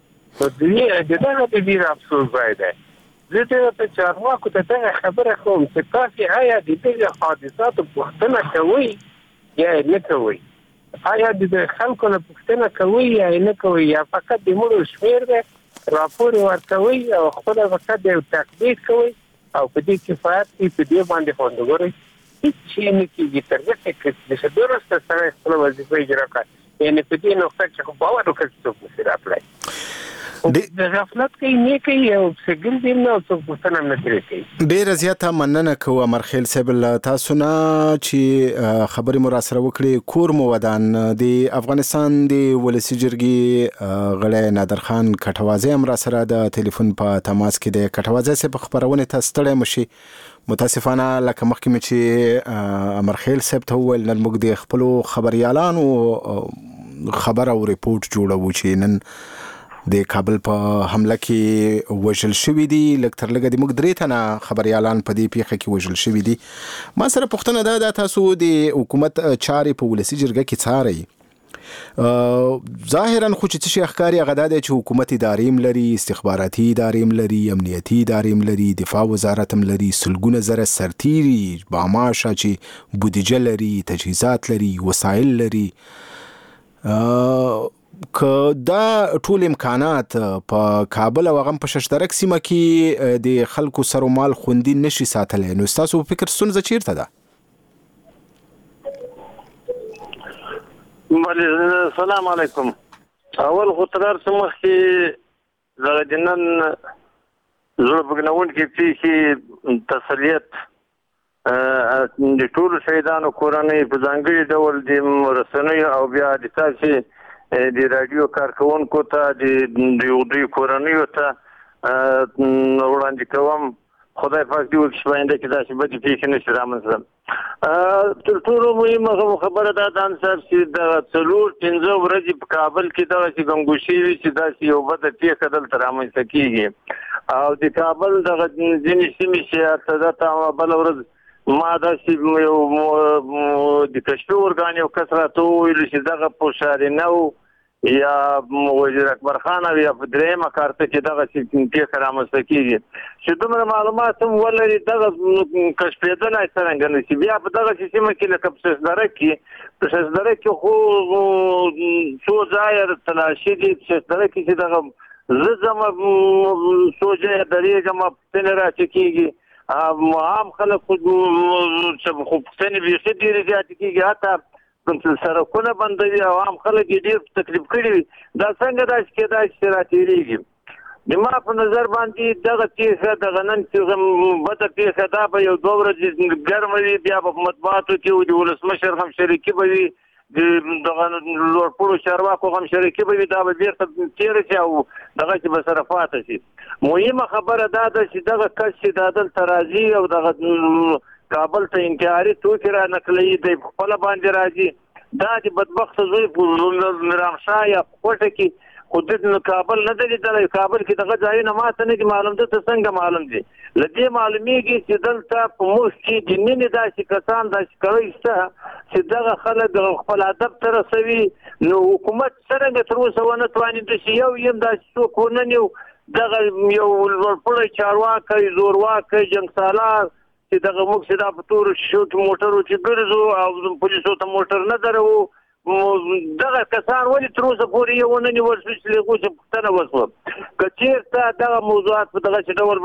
[SPEAKER 4] نو دوی دغه د ډیر افسوس ځای ده زه ته په چارواکو ته دا خبره کوم چې تاسو آیا د دې حادثاتو پوښتنه کوئ یا نه کوي آیا د خلکو نه پوښتنه کوي یا نه کوي یا فقط د مړو شمیر ده راپور ورکوي او خپل فقط د تقدیر کوي او په دې کفایت کې په دې باندې خوندوري هیڅ نه کیږي تر څو چې د درسته سره خپل وظیفه اجرا کوي یعنی په دې نقطه کې باور وکړئ چې څه مسیر اپلای د غفلت کوي نه کوي او څنګه دې نو څه پوښتنه نه کوي
[SPEAKER 1] ډیر زیاته مننه کوم امرخیل صاحب تاسو نه چې خبرې مو را سره وکړي کور مو ودان د افغانستان د ولسی جرګي غړی نادر خان کټوازی هم را سره د ټلیفون په تماس کې د کټوازی سره خبرونه ته ستړی مشي متاسفانه لکه مخکې مې چې امرخیل صاحب ته وویل نن موږ د خپلو خبريالانو خبر او ریپورت جوړو چې نن د کابل په حمله کې وژل شوی دي لکتر لګه د موږ درې تنه خبريالان په دې پیښه کې وژل شوی دي ما سره پوښتنه ده د تاسو د حکومت چارې په ولسی جرګه کې څاري ظاهرا خو چې شي ښکاری هغه د حکومت ادارې لري استخباراتي ادارې لري امنیتي ادارې لري دفاع وزارت هم لري سلګونه زره سرتیري باماشه چې بودیجه لري تجهیزات لري وسایل لري که دا ټول امکانات په کابل او غم په ششترک سیمه کې د خلکو سره مال خوندي نشي ساتلای نو تاسو په فکر ستونزه چیرته ده
[SPEAKER 4] السلام علیکم اول خطرار سمخ کې زړه جنن زړه بګنون کې پیخي تسلیت د ټول شهیدانو کورنۍ په ځانګړي ډول د رسنیو او بیا د تاسو د رادیو کارکونکو ته د دوی کورنیو ته وړاندې کوم خدای پاک دې وکړي چې باندې کې داسې بدې پیښې نشي رامنځته. تر ټولو مهمه خبره دا ده انصاف چې د څلور پنځه ورځې په کابل کې دغسې ګنګوشې وي چې داسې یو بده پیښه دلته رامنځته کېږي او د کابل دغه ځینې سیمې چې ارتدته بله ورځ ما داسې یو د کشفي ارګان یو کس راته وویلو چې دغه په شارینه و یا وزیر اکبر خان او یا په درېیمه کارته کې دغسې پیښه رامنځته کېږي چې دومره معلومات هم ولري دغه کشفېدلی څرنګه نه شي. بیا په دغسې سیمه کې لکه په ششدره کې په ششدره کې خو څو ځایه تلاشي دي. په ششدره کې چې دغه زه ځمه څو ځایه درېږم پوښتنې راته کېږي عام خلک خو پوښتنې بیخي ډېرې زیاتې کېږي حتی سرکونه بندوي او عام خلک یې ډېر تکلیف کړي وي. دا څنګه داسې کېدای شي چې راتېرېږي. د ما په نظر باندې دغه پیښه دغه نن چې بده پیښه دا به یو دوه ورځې ګرمه وي بیا به په مطبوعاتو کې د ولسمشر غم شریکي به وي د دغه لوړپوړو چارواکو غم شریکي به وي دا به بېرته تېره شي او دغسې به سره پاته شي. مهمه خبره دا ده چې دغه کس چې دا دلته راځي او دغه کابل ته انتحاري توکي را نقلوي دی په خپله باندې راځي دا د بدبخته زوی په میرانشاه یا کوټه کې خو د کابل نه دی لیدلی. کابل کې دغه ځایونه ماته نه دي معلوم دلته څنګه معلوم دي. له دې معلومیږي چې دلته په موږ کې د مینې داسې کسان داسې کړی شته چې دغه خلک خپل هدف ته رسوي. نو حکومت څرنګه تر اوسه ونه تواني داسې یو یم داسې څوک ونه نیو دغه یو لوړپوړی چارواکی زورواکی جنګسالار چې دغه موږ چې دا په تورو شیشو کې موټرو چې ګرځو او پولیسو ته موټر نه دروو دغه کسان ولې تر اوسه پورې یې ونه نیول شو چې له هغو څه پوښتنه وشوه. که چېرته دغه موضوعات په دغسې ډول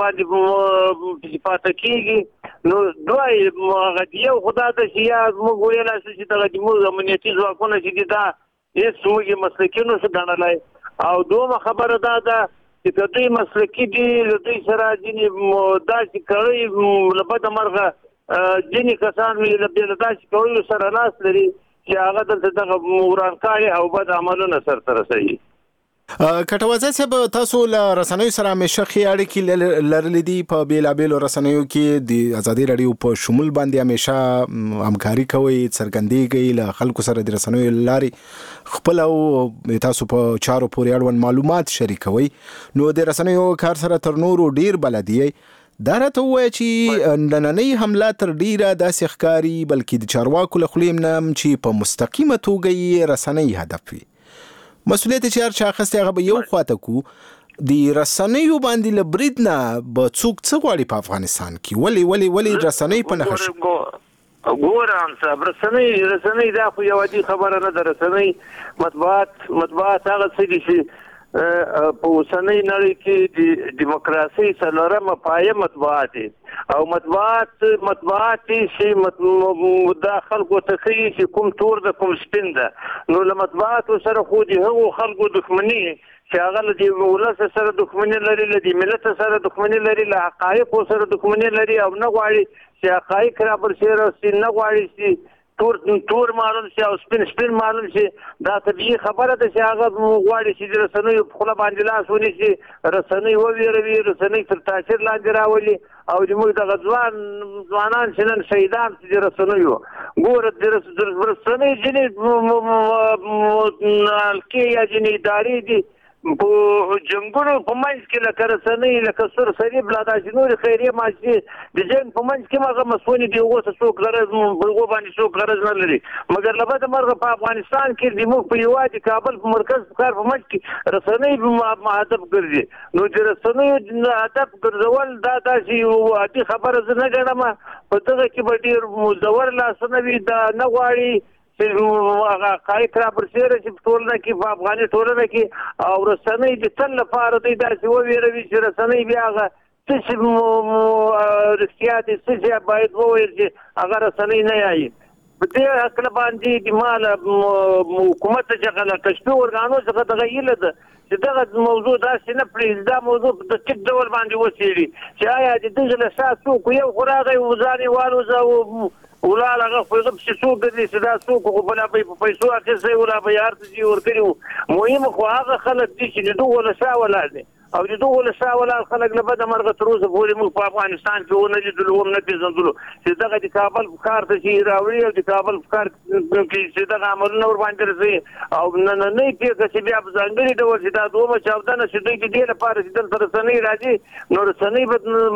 [SPEAKER 4] باندې پاته کېږي نو دوه هغه یو خو دا ده چې یا موږ ویلی شو چې دغه زموږ امنیتي ځواکونه چې دي دا هېڅ موږ یې مسلکي نشو ګڼلی او دومره خبره دا ده چې که دوی مسلکي دي له دوی سره ځینې داسې کړۍ له بده مرغه ځینې کسان وي له داسې کړیو سره لاس لري چې هغه دلته دغه ورانکاري او بد عملونه سرته رسوي.
[SPEAKER 1] کټوازه صاحب تاسو له رسنیو سره همیشه ښې اړیکې لرلې دي په بېلابېلو رسنیو کې د ازادي راډیو په شمول باندې همیشه همکاري کوئ څرګندېږئ له خلکو سره د رسنیو له لارې خپل او تاسو په چارو پورې اړوند معلومات شریکوئ نو د رسنیو کار سره تر نورو ډیر بلد یې. دا راته ووایه چې نننۍ حمله تر ډیره داسې ښکاري بلکې د چارواکو له خولې نه چې په مستقیمه توګه یې رسنۍ هدف وي. مسؤلیت چې هر چا اخیستی هغه به یو خواته کو د رسنیو باندې له برید نه به څوک څه غواړي په افغانستان کې ولې ولې ولې رسنۍ په نښه شي؟
[SPEAKER 4] ګوره انصاف رسنۍ رسنۍ دا خو یو عادي خبره نه ده. رسنۍ مطبوعات مطبوعات هغه څه دي چې په اوسنۍ نړۍ کې د دیموکراسۍ څلورمه پایه مطبوعات دي او مطبوعات مطبوعات چې دا خلکو ته ښیي چې کوم تور ده کوم سپین ده. نو له مطبوعاتو سره خو د هغو خلکو دښمني چې هغه له د ولس سره دښمني لري له د ملت سره دښمني لري له حقایقو سره دښمني لري او نه غواړي چې حقایق را برسېره راسي نه غواړي چې تور تور معلوم شي او سپین سپین معلوم شي. دا طبیعي خبره ده چې هغه غواړي چې د رسنیو په خوله باندې لاس ونیسي رسنۍ وویروي رسنۍ تر تاثیر لاندې راولي او زموږ دغه ځوان ځوانان چې نن شهیدان چې د رسنیو ګوره د رسنۍ ځینې حلقې یا ځینې ادارې دي په جنګونو په منځ کې لکه رسنۍ لکه سور صلیب لا داسې نورې خیریه مؤسسې د جنګ په منځ کې هغه مسؤلې دي هغو ته څوک غرض په هغو باندې څوک غرض نه لري. مګر له بده مرغه په افغانستان کې زموږ په هېواد کابل په مرکز ښار په منځ کې رسنۍ هدف ګرځي. نو د رسنیو هدف ګرځول دا داسې یو عادي خبره زه نه ګڼم. په دغه کې به ډېر مزور لاسونه وي دا نه غواړي چې هغه حقایق را برسېره شي په ټولنه کې په افغاني ټولنه کې او رسنۍ د تل لپاره دوی داسې وویروي چې رسنۍ بیا هغه څه چې رښتیا دي څه چې باید وویل چې هغه رسنۍ نه یایي. په دې هکله باندې د ما له حکومت څخه له کشفي ارګانو څخه دغه هیله ده چې دغه موضوع داسې نه پرېږدي دا موضوع په دقیق ډول باندې وڅېړي چې آیا د دغه له شا څوک یو خو راغی ځان یې والوځه ولاړ هغه خو هغه پسې څوک ګرځي چې دا څوک خو بلا به یې په پیسو اخیستی ولا به یې هر څه ورکړي وو. مهم خو هغه خلک دي چې د دغو له شا ولاړ دي
[SPEAKER 16] او د دوه ولسا ولا خلک له بده مرغه تر اوسه پورې موږ په افغانستان کې ونه لیدلو هم نه پیژندلو چې دغه د کابل ښار ته چې راوړي او د کابل ښار کې چې دغه عملونه ور باندې رسي او نه نه نه پیږه چې بیا په ځانګړي ډول چې دا دوه چاودنه چې دوی کې ډېره لپاره چې دلته رسنۍ راځي نو رسنۍ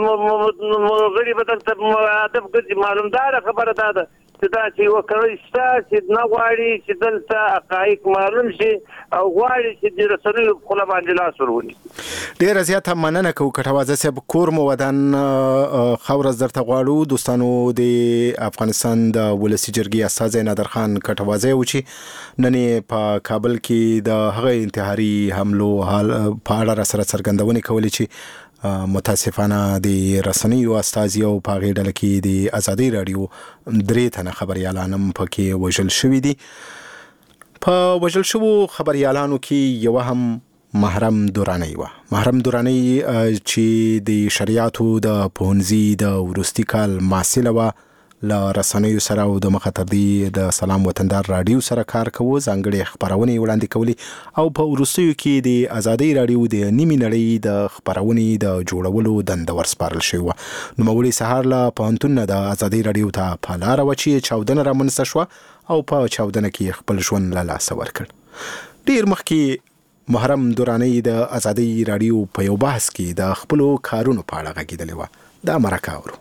[SPEAKER 16] به غړي به دلته ادب ګرځي معلومدار خبره ده ده چې دا چې وکړی شته چې نه غواړي چې دلته حقایق معلوم شي او غواړي چې د رسنیو په خله باندې لاس ورونی.
[SPEAKER 1] ډېره زیاته مننه کوو کټوازه صاحب. کور مو ودان خاورز درته غواړو. دوستانو د افغانستان د ولسی جرګې استازی نادر خان کټوازه و چې نن په کابل کې د هغه انتحاري حملو حال په اړه را سره څرګندونې کولې چې متاسفانه د رسنیو استازي او په غیر ډله کې د ازادي رادیو درې تنه خبريالانم پکې وژل شوې دي. په وژل شوو خبريالانو کې یو هم محرم دورانی و. محرم دورانی چې د شریعتو د پونځي د ورستي کال محصل و ل رسنیو سره او د مخاطر دی د سلام وطندار رادیو سره کار کوي. ځانګړي خبرونه وړاندې کوي او په ورستیو کې د ازادي رادیو د نیمه نړۍ د خبرونې د جوړولو دنده ورسپارل شوی و. نو مولوی سهار لا پانتون د ازادي رادیو ته په لار و چې چاودنه را منځ شو او په چاودنه کې خپل ژوند له لاس ورکړ. ډیر مخکې محرم دورانی د ازادي رادیو په یو بحث کې د خپل کارونو په اړه غږیدلی و. دا مرکه اورو.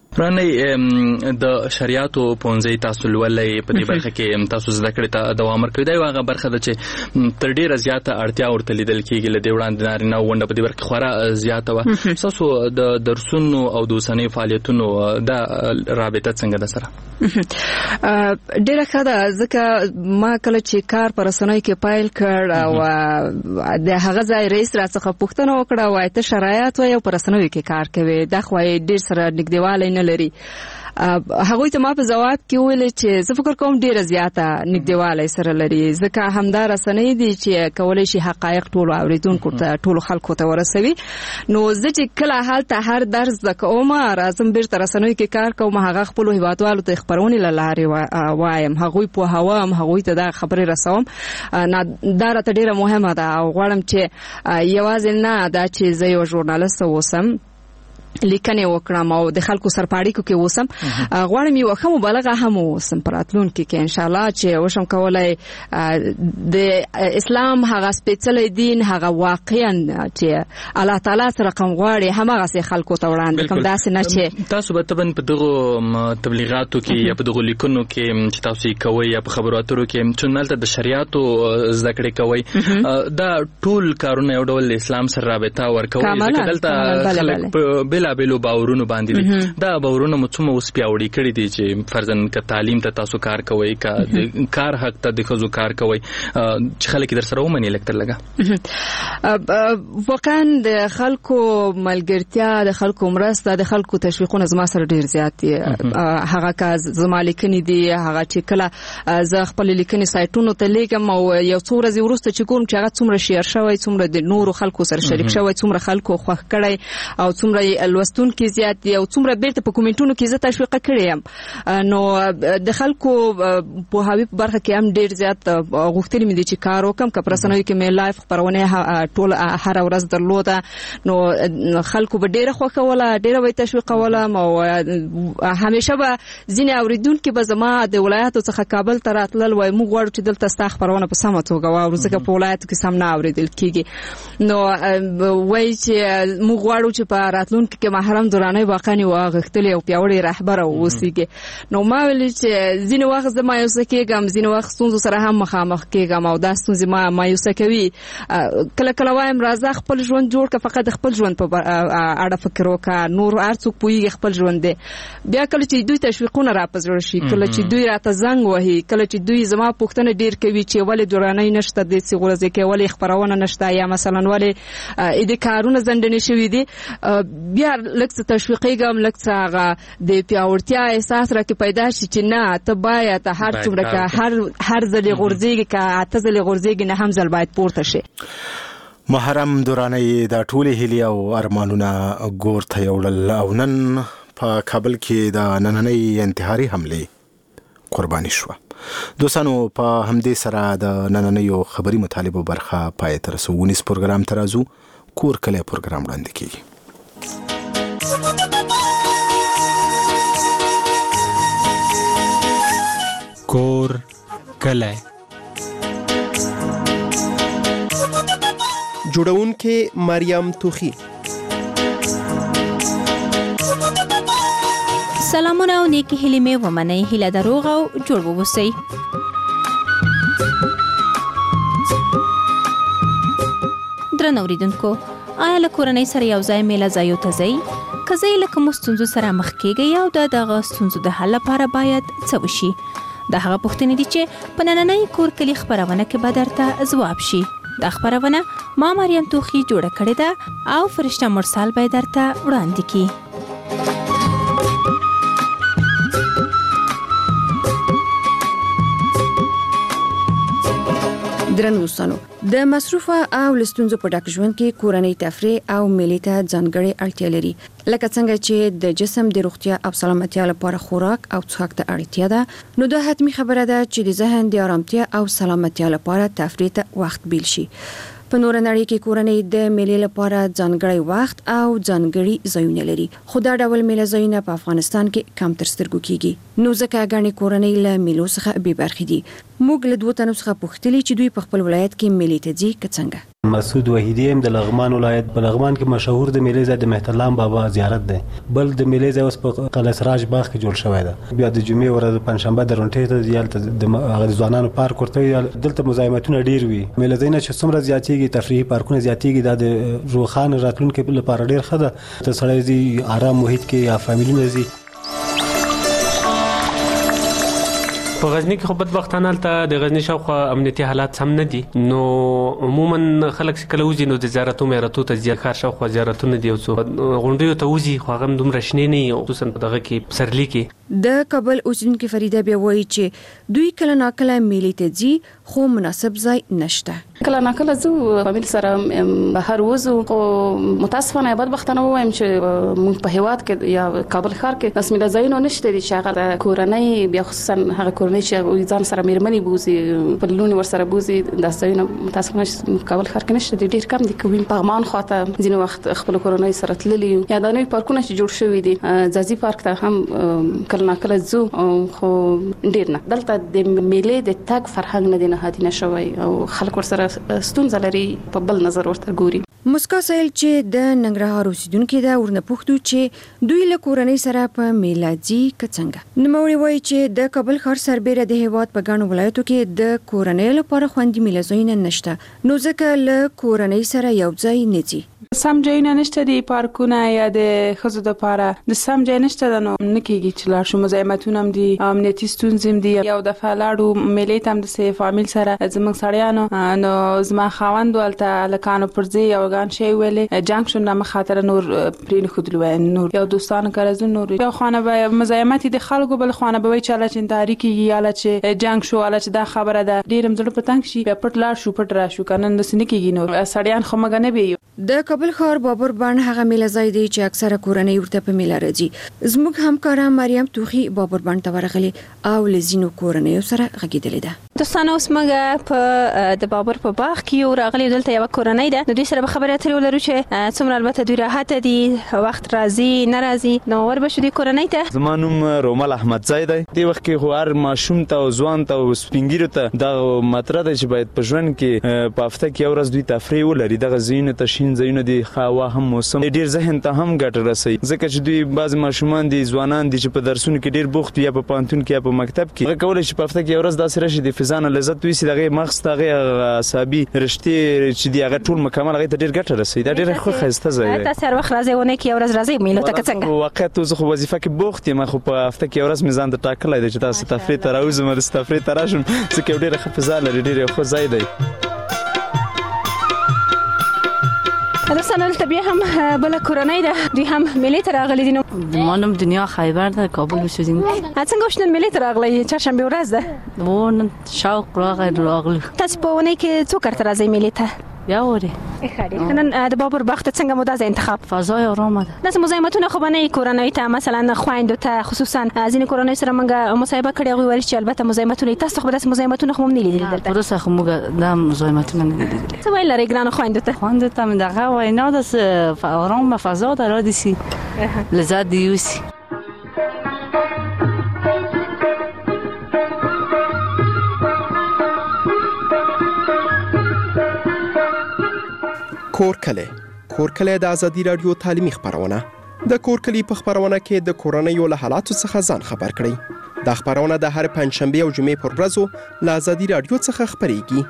[SPEAKER 17] رانه د شریعتو پونځي تاسو ولې په دې برخه کې تاسو زده کړې ته دوام ورکوي. دا یو هغه برخه ده چې تر ډیره زیاته اړتیا ورته لیدل کېږي. له دې وړاندې نارینه ونده په دې برخه خورا زیاته وه. تاسو د درسونو او د اوسنۍ فعالیتونو دا رابطه څنګه ده سره؟
[SPEAKER 8] ډیره ښه ده ځکه ما کله چې کار په رسنیو کې پیل کړ او د هغه ځای رئیس راڅخه پوښتنه وکړه وایي ته شرایط وایي او په رسنیو کې کار کوي دا خو ډیر سره نږدېوالی نه لري. هغه ته ما په جواب کې ویل چې زه فکر کوم ډیره زیاته نږدېوالی سره لري ځکه همدا رسنۍ دي چې کولای شي حقایق ټولو اوریدونکو ته ټولو خلکو ته ورسوي. نو زه چې کله هلته هر درس زده کوم راځم بیرته رسنیو کې کار کوم هغه خپلو هیوادوالو ته خبرونې له لارې وایم هغوی پوهوم هغوی ته دا خبرې رسوم. دا راته ډیره مهمه ده او غواړم چې یوازې نه دا چې زه یو ژورنالست اوسم لیکنې وکړم او د خلکو سره په اړیکو کې اوسم غواړم یو ښه مبلغه هم اوسم په راتلونکي کې ان شاء الله چې وشم کولای د اسلام هغه سپېڅلی دین هغه واقعا چې الله تعالی سره رقم غواړي هماغسې خلکو ته وړاندې کوم داسې نه چې
[SPEAKER 17] تاسو به طبعا په دغو تبلیغاتو کې یا په دغو لیکنو کې چې تاسو یې کوئ یا په خبرو اترو کې چې دلته د شریعتو زده کړې کوئ دا ټول کارونه یو ډول اسلام سره رابطه ورکوي ځکه دلته خلک بلا بلو باورونو باندې دي. دا باورونه مو څومره اوس پیاوړي کړي دي چې فرضاً که تعلیم ته تاسو کار کوئ که کار حق ته د ښځو کار کوئ چې خلک در سره ومني لږ تر
[SPEAKER 8] لږه. واقعا د خلکو ملګرتیا د خلکو مرسته د خلکو تشویقونه زما سره ډیر زیات دي. هغه که زما لیکنې دي هغه چې کله زه خپل لیکنې سایټونو ته لیږم او یو څو ورځې وروسته چې ګورم چې هغه څومره شیر شوی څومره د نورو خلکو سره شریک شوی څومره خلکو خوښ کړی او څومره لوستونکي زیات دي او څومره بیرته په کومنټونو کې زه تشویق کړی یم نو د خلکو پوهاوي په برخه کې هم ډیر زیات غوښتنې مې دي چې کار وکړم که په رسنیو کې مې لایف خپرونه ټول هره ورځ درلوده نو خلکو به ډیره خوښوله ډیره به یې تشویقولم او همیشه به ځینې اوریدونکي به زما د ولایاتو څخه کابل ته راتلل وایي موږ غواړو چې دلته ستا خپرونه په سمه توګه واورو ځکه په ولایاتو کې سم نه اوریدل کېږي نو وایي چې موږ غواړو چې په راتلونکي کې محرم دورانی واقعا یو غښتلی او پیاوړی رهبر واوسېږي نو ما ویل چې ځینې وخت زه مایوسه کېږم ځینې وخت ستونزو سره هم مخامخ کېږم او دا ستونزې ما مایوسه کوي کله کله وایم راځه خپل ژوند جوړ کړه فقط د خپل ژوند په اړه فکر وکړه نور هر څوک پوهېږي خپل ژوند دی بیا کله چې دوی تشویقونه را په زړه شي کله چې دوی راته زنګ وهي کله چې دوی زما پوښتنه ډېر کوي چې ولې دورانی نشته داسې ورځې کې ولې خپرونه نشته یا مثلا ولې د کارونه ځنډنې شوي دي بیا لږ څه تشویقېږم لږ څه هغه د پیاوړتیا احساس راکې پیدا شي چې نه ته باید هر څومره که هر هر ځلې غورځېږي که اته ځلې غورځېږي نه هم ځل باید پورته شي.
[SPEAKER 1] محرم دورانی د ټولې هیلې او ارمانونه ګور ته یوړل او نن په کابل کې د نننۍ انتحاري حملې قرباني شوه. دوستانو په همدې سره د نننیو خبري مطالبو برخه پای ته رسو. ونیس پروګرام ته راځو. کور کلی پروګرام وړاندې کیږي.
[SPEAKER 18] کور کلی
[SPEAKER 7] جوړونکې مریم توخی.
[SPEAKER 19] سلامونه او نیکی هیلې مې ومنئ. هیله د روغ او جوړ ووسئ. درنو اوریدونکو، آیا له کورنۍ سره یو ځای میله ځایو ته ځئ؟ که ځئ له کومو ستونزو سره مخ کیږئ او د دغه ستونزو د حل لپاره باید څه وشي؟ دا هغه پوښتنې دي چې په نننۍ کور کلي خپرونه کې به درته ځواب شي. دا خپرونه ما مریم توخی جوړه کړې ده او فرشته مرسل به درته وړاندې کړي.
[SPEAKER 2] درنو دوستانو، د مصروفه او لستونزو په ډک ژوند کې کورنۍ تفریح او میلې ته ځانګړې اړتیا لري. لکه څنګه چې د جسم د روغتیا او سلامتیا لپاره خوراک او څښاک ته اړتیا ده، نو دا حتمی خبره ده چې د ذهن د آرامتیا او سلامتیا لپاره تفریح ته وخت بیل شي. په نور نړۍ کې کورنۍ د میلې لپاره ځانګړی وخت او ځانګړي ځایونه لري، خو دا ډول میلې ځایونه په افغانستان کې کم تر سترګو کیږي. نو ځکه غاڼې کورنۍ له میلو څخه بې برخې دي. موږ له دوه تنو څخه پوښتلې چې دوی په خپل ولایت کې میلې ته ځي که څنګه.
[SPEAKER 20] مسعود وحیدی هم د لغمان ولایت په لغمان کې مشهور د میلې ځای د مهترلام بابا زیارت دی. بل د میلې ځای اوس په قلعه سراج باغ کې جوړ شوی دی. بیا د جمعې ورځ پنځشنبه د رونټې ته یالته د ځوانانو پارک ورته دلته مزاحمتونه ډیر وي. میلې ځایونه چې څومره زیاتېږي، تفریحي پارکونه زیاتېږي، دا د روخان راتلونکو لپاره ډیر ښه ده. ته سړی ځي آرام محیط کې یا فامیلونه ځي.
[SPEAKER 21] په غزنی کې خو بدبختانه ته د غزنی شاوخوا امنیتي حالات سم نه دي، نو عموما خلک چې کله وځي نو د زیارتو میراتو ته ځي. ښار شاوخوا زیارتونه دي او څو غونډیو ته وځي، خو هغه دومره شنې نه وي، خصوصا په دغه کې پسرلي کې.
[SPEAKER 2] د کابل اوسیدونکو فریده بیا وایي چې دوی کله ناکله میلې ته ځي خو مناسب ځای نشته.
[SPEAKER 22] کله ناکله زه فامیل سره بهر وځو، خو متاسفانه بدبختانه وایم چې موږ په هیواد کې یا کابل ښار کې داسې میلې ځایونه نشته دي چې هغه کورنۍ بیا خصوصا هغه کورنۍ چې ځان سره میرمنې بوزي په لونی ور سره بوزي، دا ځایونه متاسفانه کابل ښار کې نشته دي، ډیر کم دي. کوم پغمان خواته ځینې وخت خپل کورنۍ سره تللی یا د نوې پارکونه چې جوړ شوي دي، ځاځي پارک ته هم کله ناکله ځو، خو ډیر نه. دلته د میلې د تګ فرهنګ نه دی نهادي نشوي او خلک ور سره ستونزه لري، په بل نظر ورته ګوري.
[SPEAKER 2] مسکا سایل چې د ننګرهار اوسیدونکو دا ورنه پوښتو چې دوی له کورنۍ سره په میلادي کڅنګه. نوموړي وایي چې د کابل ښار سربېره د هیواد په ګڼو ولایتو کې د کورنۍ لپاره خوندي میلازونه نشته، نو ځکه له کورنۍ سره یو ځای نه ځي.
[SPEAKER 23] سم ځایونه نشته دي، پارکونه یا د ښځو لپاره د سم ځای نشته، نو نه کېږي چې لاړ شو. مزاحمتونه هم دي، امنیتي ستونزې هم دي. یو دفعه لاړو میلې ته هم د سه فامیل سره زموږ سړیانو، نو زما خاوند ولته لکانو پرځي یو غان شی ویلې جنکشن نه مخاطر نور پرین خودلو نور یو دوستان کارز نور یو خانه به مزاحمت د خلکو بل خانه به وی چاله چې تاریخي یاله چې جنگ شو اله چې دا خبره ده ډیرم زړه پتنګ شي پټ لاړ شو پټ را شو کنه د سنکیږي نور سړیان خو مګ نه بي.
[SPEAKER 2] د کابل ښار بابر بڼ هغه میله ځای دی چې اکثره کورنۍ ورته په میله راځي. زموږ همکاره مریم توخی بابر بڼ ته ورغلې او لزینو کورنۍ سره غږیدلې ده.
[SPEAKER 19] دوستانو اوس موږ په د بابر په باغ کې یو راغلي، دلته یو کورنۍ ده، د دوی سره به خبرې اترې ولرو چې څومره البته دوی راحت دي، وخت راځي نه راځي. نو ور به شو دي کورنۍ ته.
[SPEAKER 24] زما نوم رومل احمد زای دی. دی وخت کې خو هر ماشوم ته او ځوان ته او سپینګیرو ته دا مطلب دی چې باید په ژوند کې په هفته کې یو ورځ دوی تفریح ولري. دغه ځایونه ته شین ځایونه دي، هوا هم موسم ډیر ذهن ته هم ګټه رسوي، ځکه چې دوی بعض ماشومان دي ځوانان دي چې په درسونو کې ډیر بوخت یا په پانتون کې یا په مکتب کې هغه کولای شي په هفته کې یو ورځ داسې راشي د فزان لذت دوی سي دغه مغز دغه عصبي رشتې چې دی هغه ټول مکمل هغه ته ډیر ګټه رسوي. دا ډیر خو خسته ځای دی.
[SPEAKER 19] تاسو هر وخت راځي ونه کې یو ورځ راځي میله ته څنګه
[SPEAKER 24] واقعیت زه خو وظیفه کې بوخت یم، خو په هفته کې یو ورځ میزان د ټاکلای دی چې تاسو تفریح ته راوځم د تفریح ته راشم، ځکه ډیر ښه فضا لري، ډیر خو ځای دی.
[SPEAKER 19] درسنه التبیه هم بل کورنۍ ده، دوی هم میلې ته راغلي دي. نو
[SPEAKER 25] مانم دنیا خیبر ده، کابل اوسیدونکو.
[SPEAKER 19] څنګه وشنن میلې ته راغلي؟ چهارشنبه ورځ ده.
[SPEAKER 25] مون شوق راغلی راغلی.
[SPEAKER 19] تاسو په ونه کې څو کارت راځي میلې ته؟
[SPEAKER 25] بیا وره
[SPEAKER 5] خاله نن د بابر بخت څنګه مو د انتخاب
[SPEAKER 25] فضای آرام ده
[SPEAKER 5] داسې مزاحمتونه خو نه کورنۍ ته مثلا خويندو ته خصوصا ځینې کورنۍ سره موږ مصاحبه کړې غوي ول چې البته مزاحمتونه تاسو خو داسې مزاحمتونه خو نه لیدل دلته
[SPEAKER 25] پروسه خو موږ د مزاحمتونه نه لیدل
[SPEAKER 5] څه ویل لري ګرانو خويندو ته
[SPEAKER 25] خويندو ته دغه وینا د آرام فضا داره دي سي لذت دیوسی
[SPEAKER 7] کورکلی کورکلی د ازادي رادیو تعلیمي خبرونه د کورکلی په خبرونه کې د کورنۍ له حالاتو څخه ځان خبر کړئ. دا خبرونه د هر پنځشنبه او جمعې پر ورځو له ازادي رادیو څخه خبرېږي.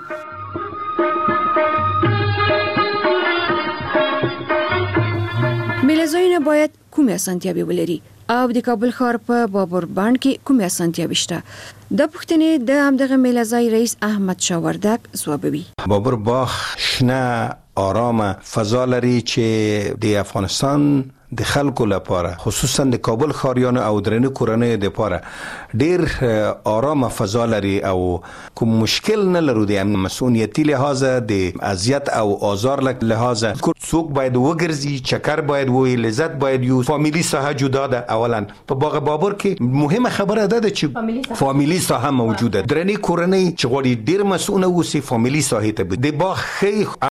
[SPEAKER 2] میله‌ځایونه باید کومې اسانتیاوې ولري او د کابل ښار په بابر بند کې کومې اسانتیاوې شته؟ د پښتنې د همدغه میله‌ځای رئیس احمد شاه وردک ځوابوي.
[SPEAKER 6] بابر باغ شنه آرام فضا لري چې د افغانستان د خلکو لپاره خصوصا د کابل ښاریانو او درنه کورنۍ لپاره ډیر آرام فضا لري او کوم مشکل نه لرو د مسؤلیتي لحاظ د اذیت او آزار لحاظ څوک باید وګرځي چکر باید وي لذت باید یو فامیلی ساحه جدا ده. اولا په باغ بابر کې مهمه خبره ده چې فامیلی ساحه موجوده درنه کورنۍ چې غواړي ډیر مسؤل اوسي فامیلی ساحه ته د باغ خې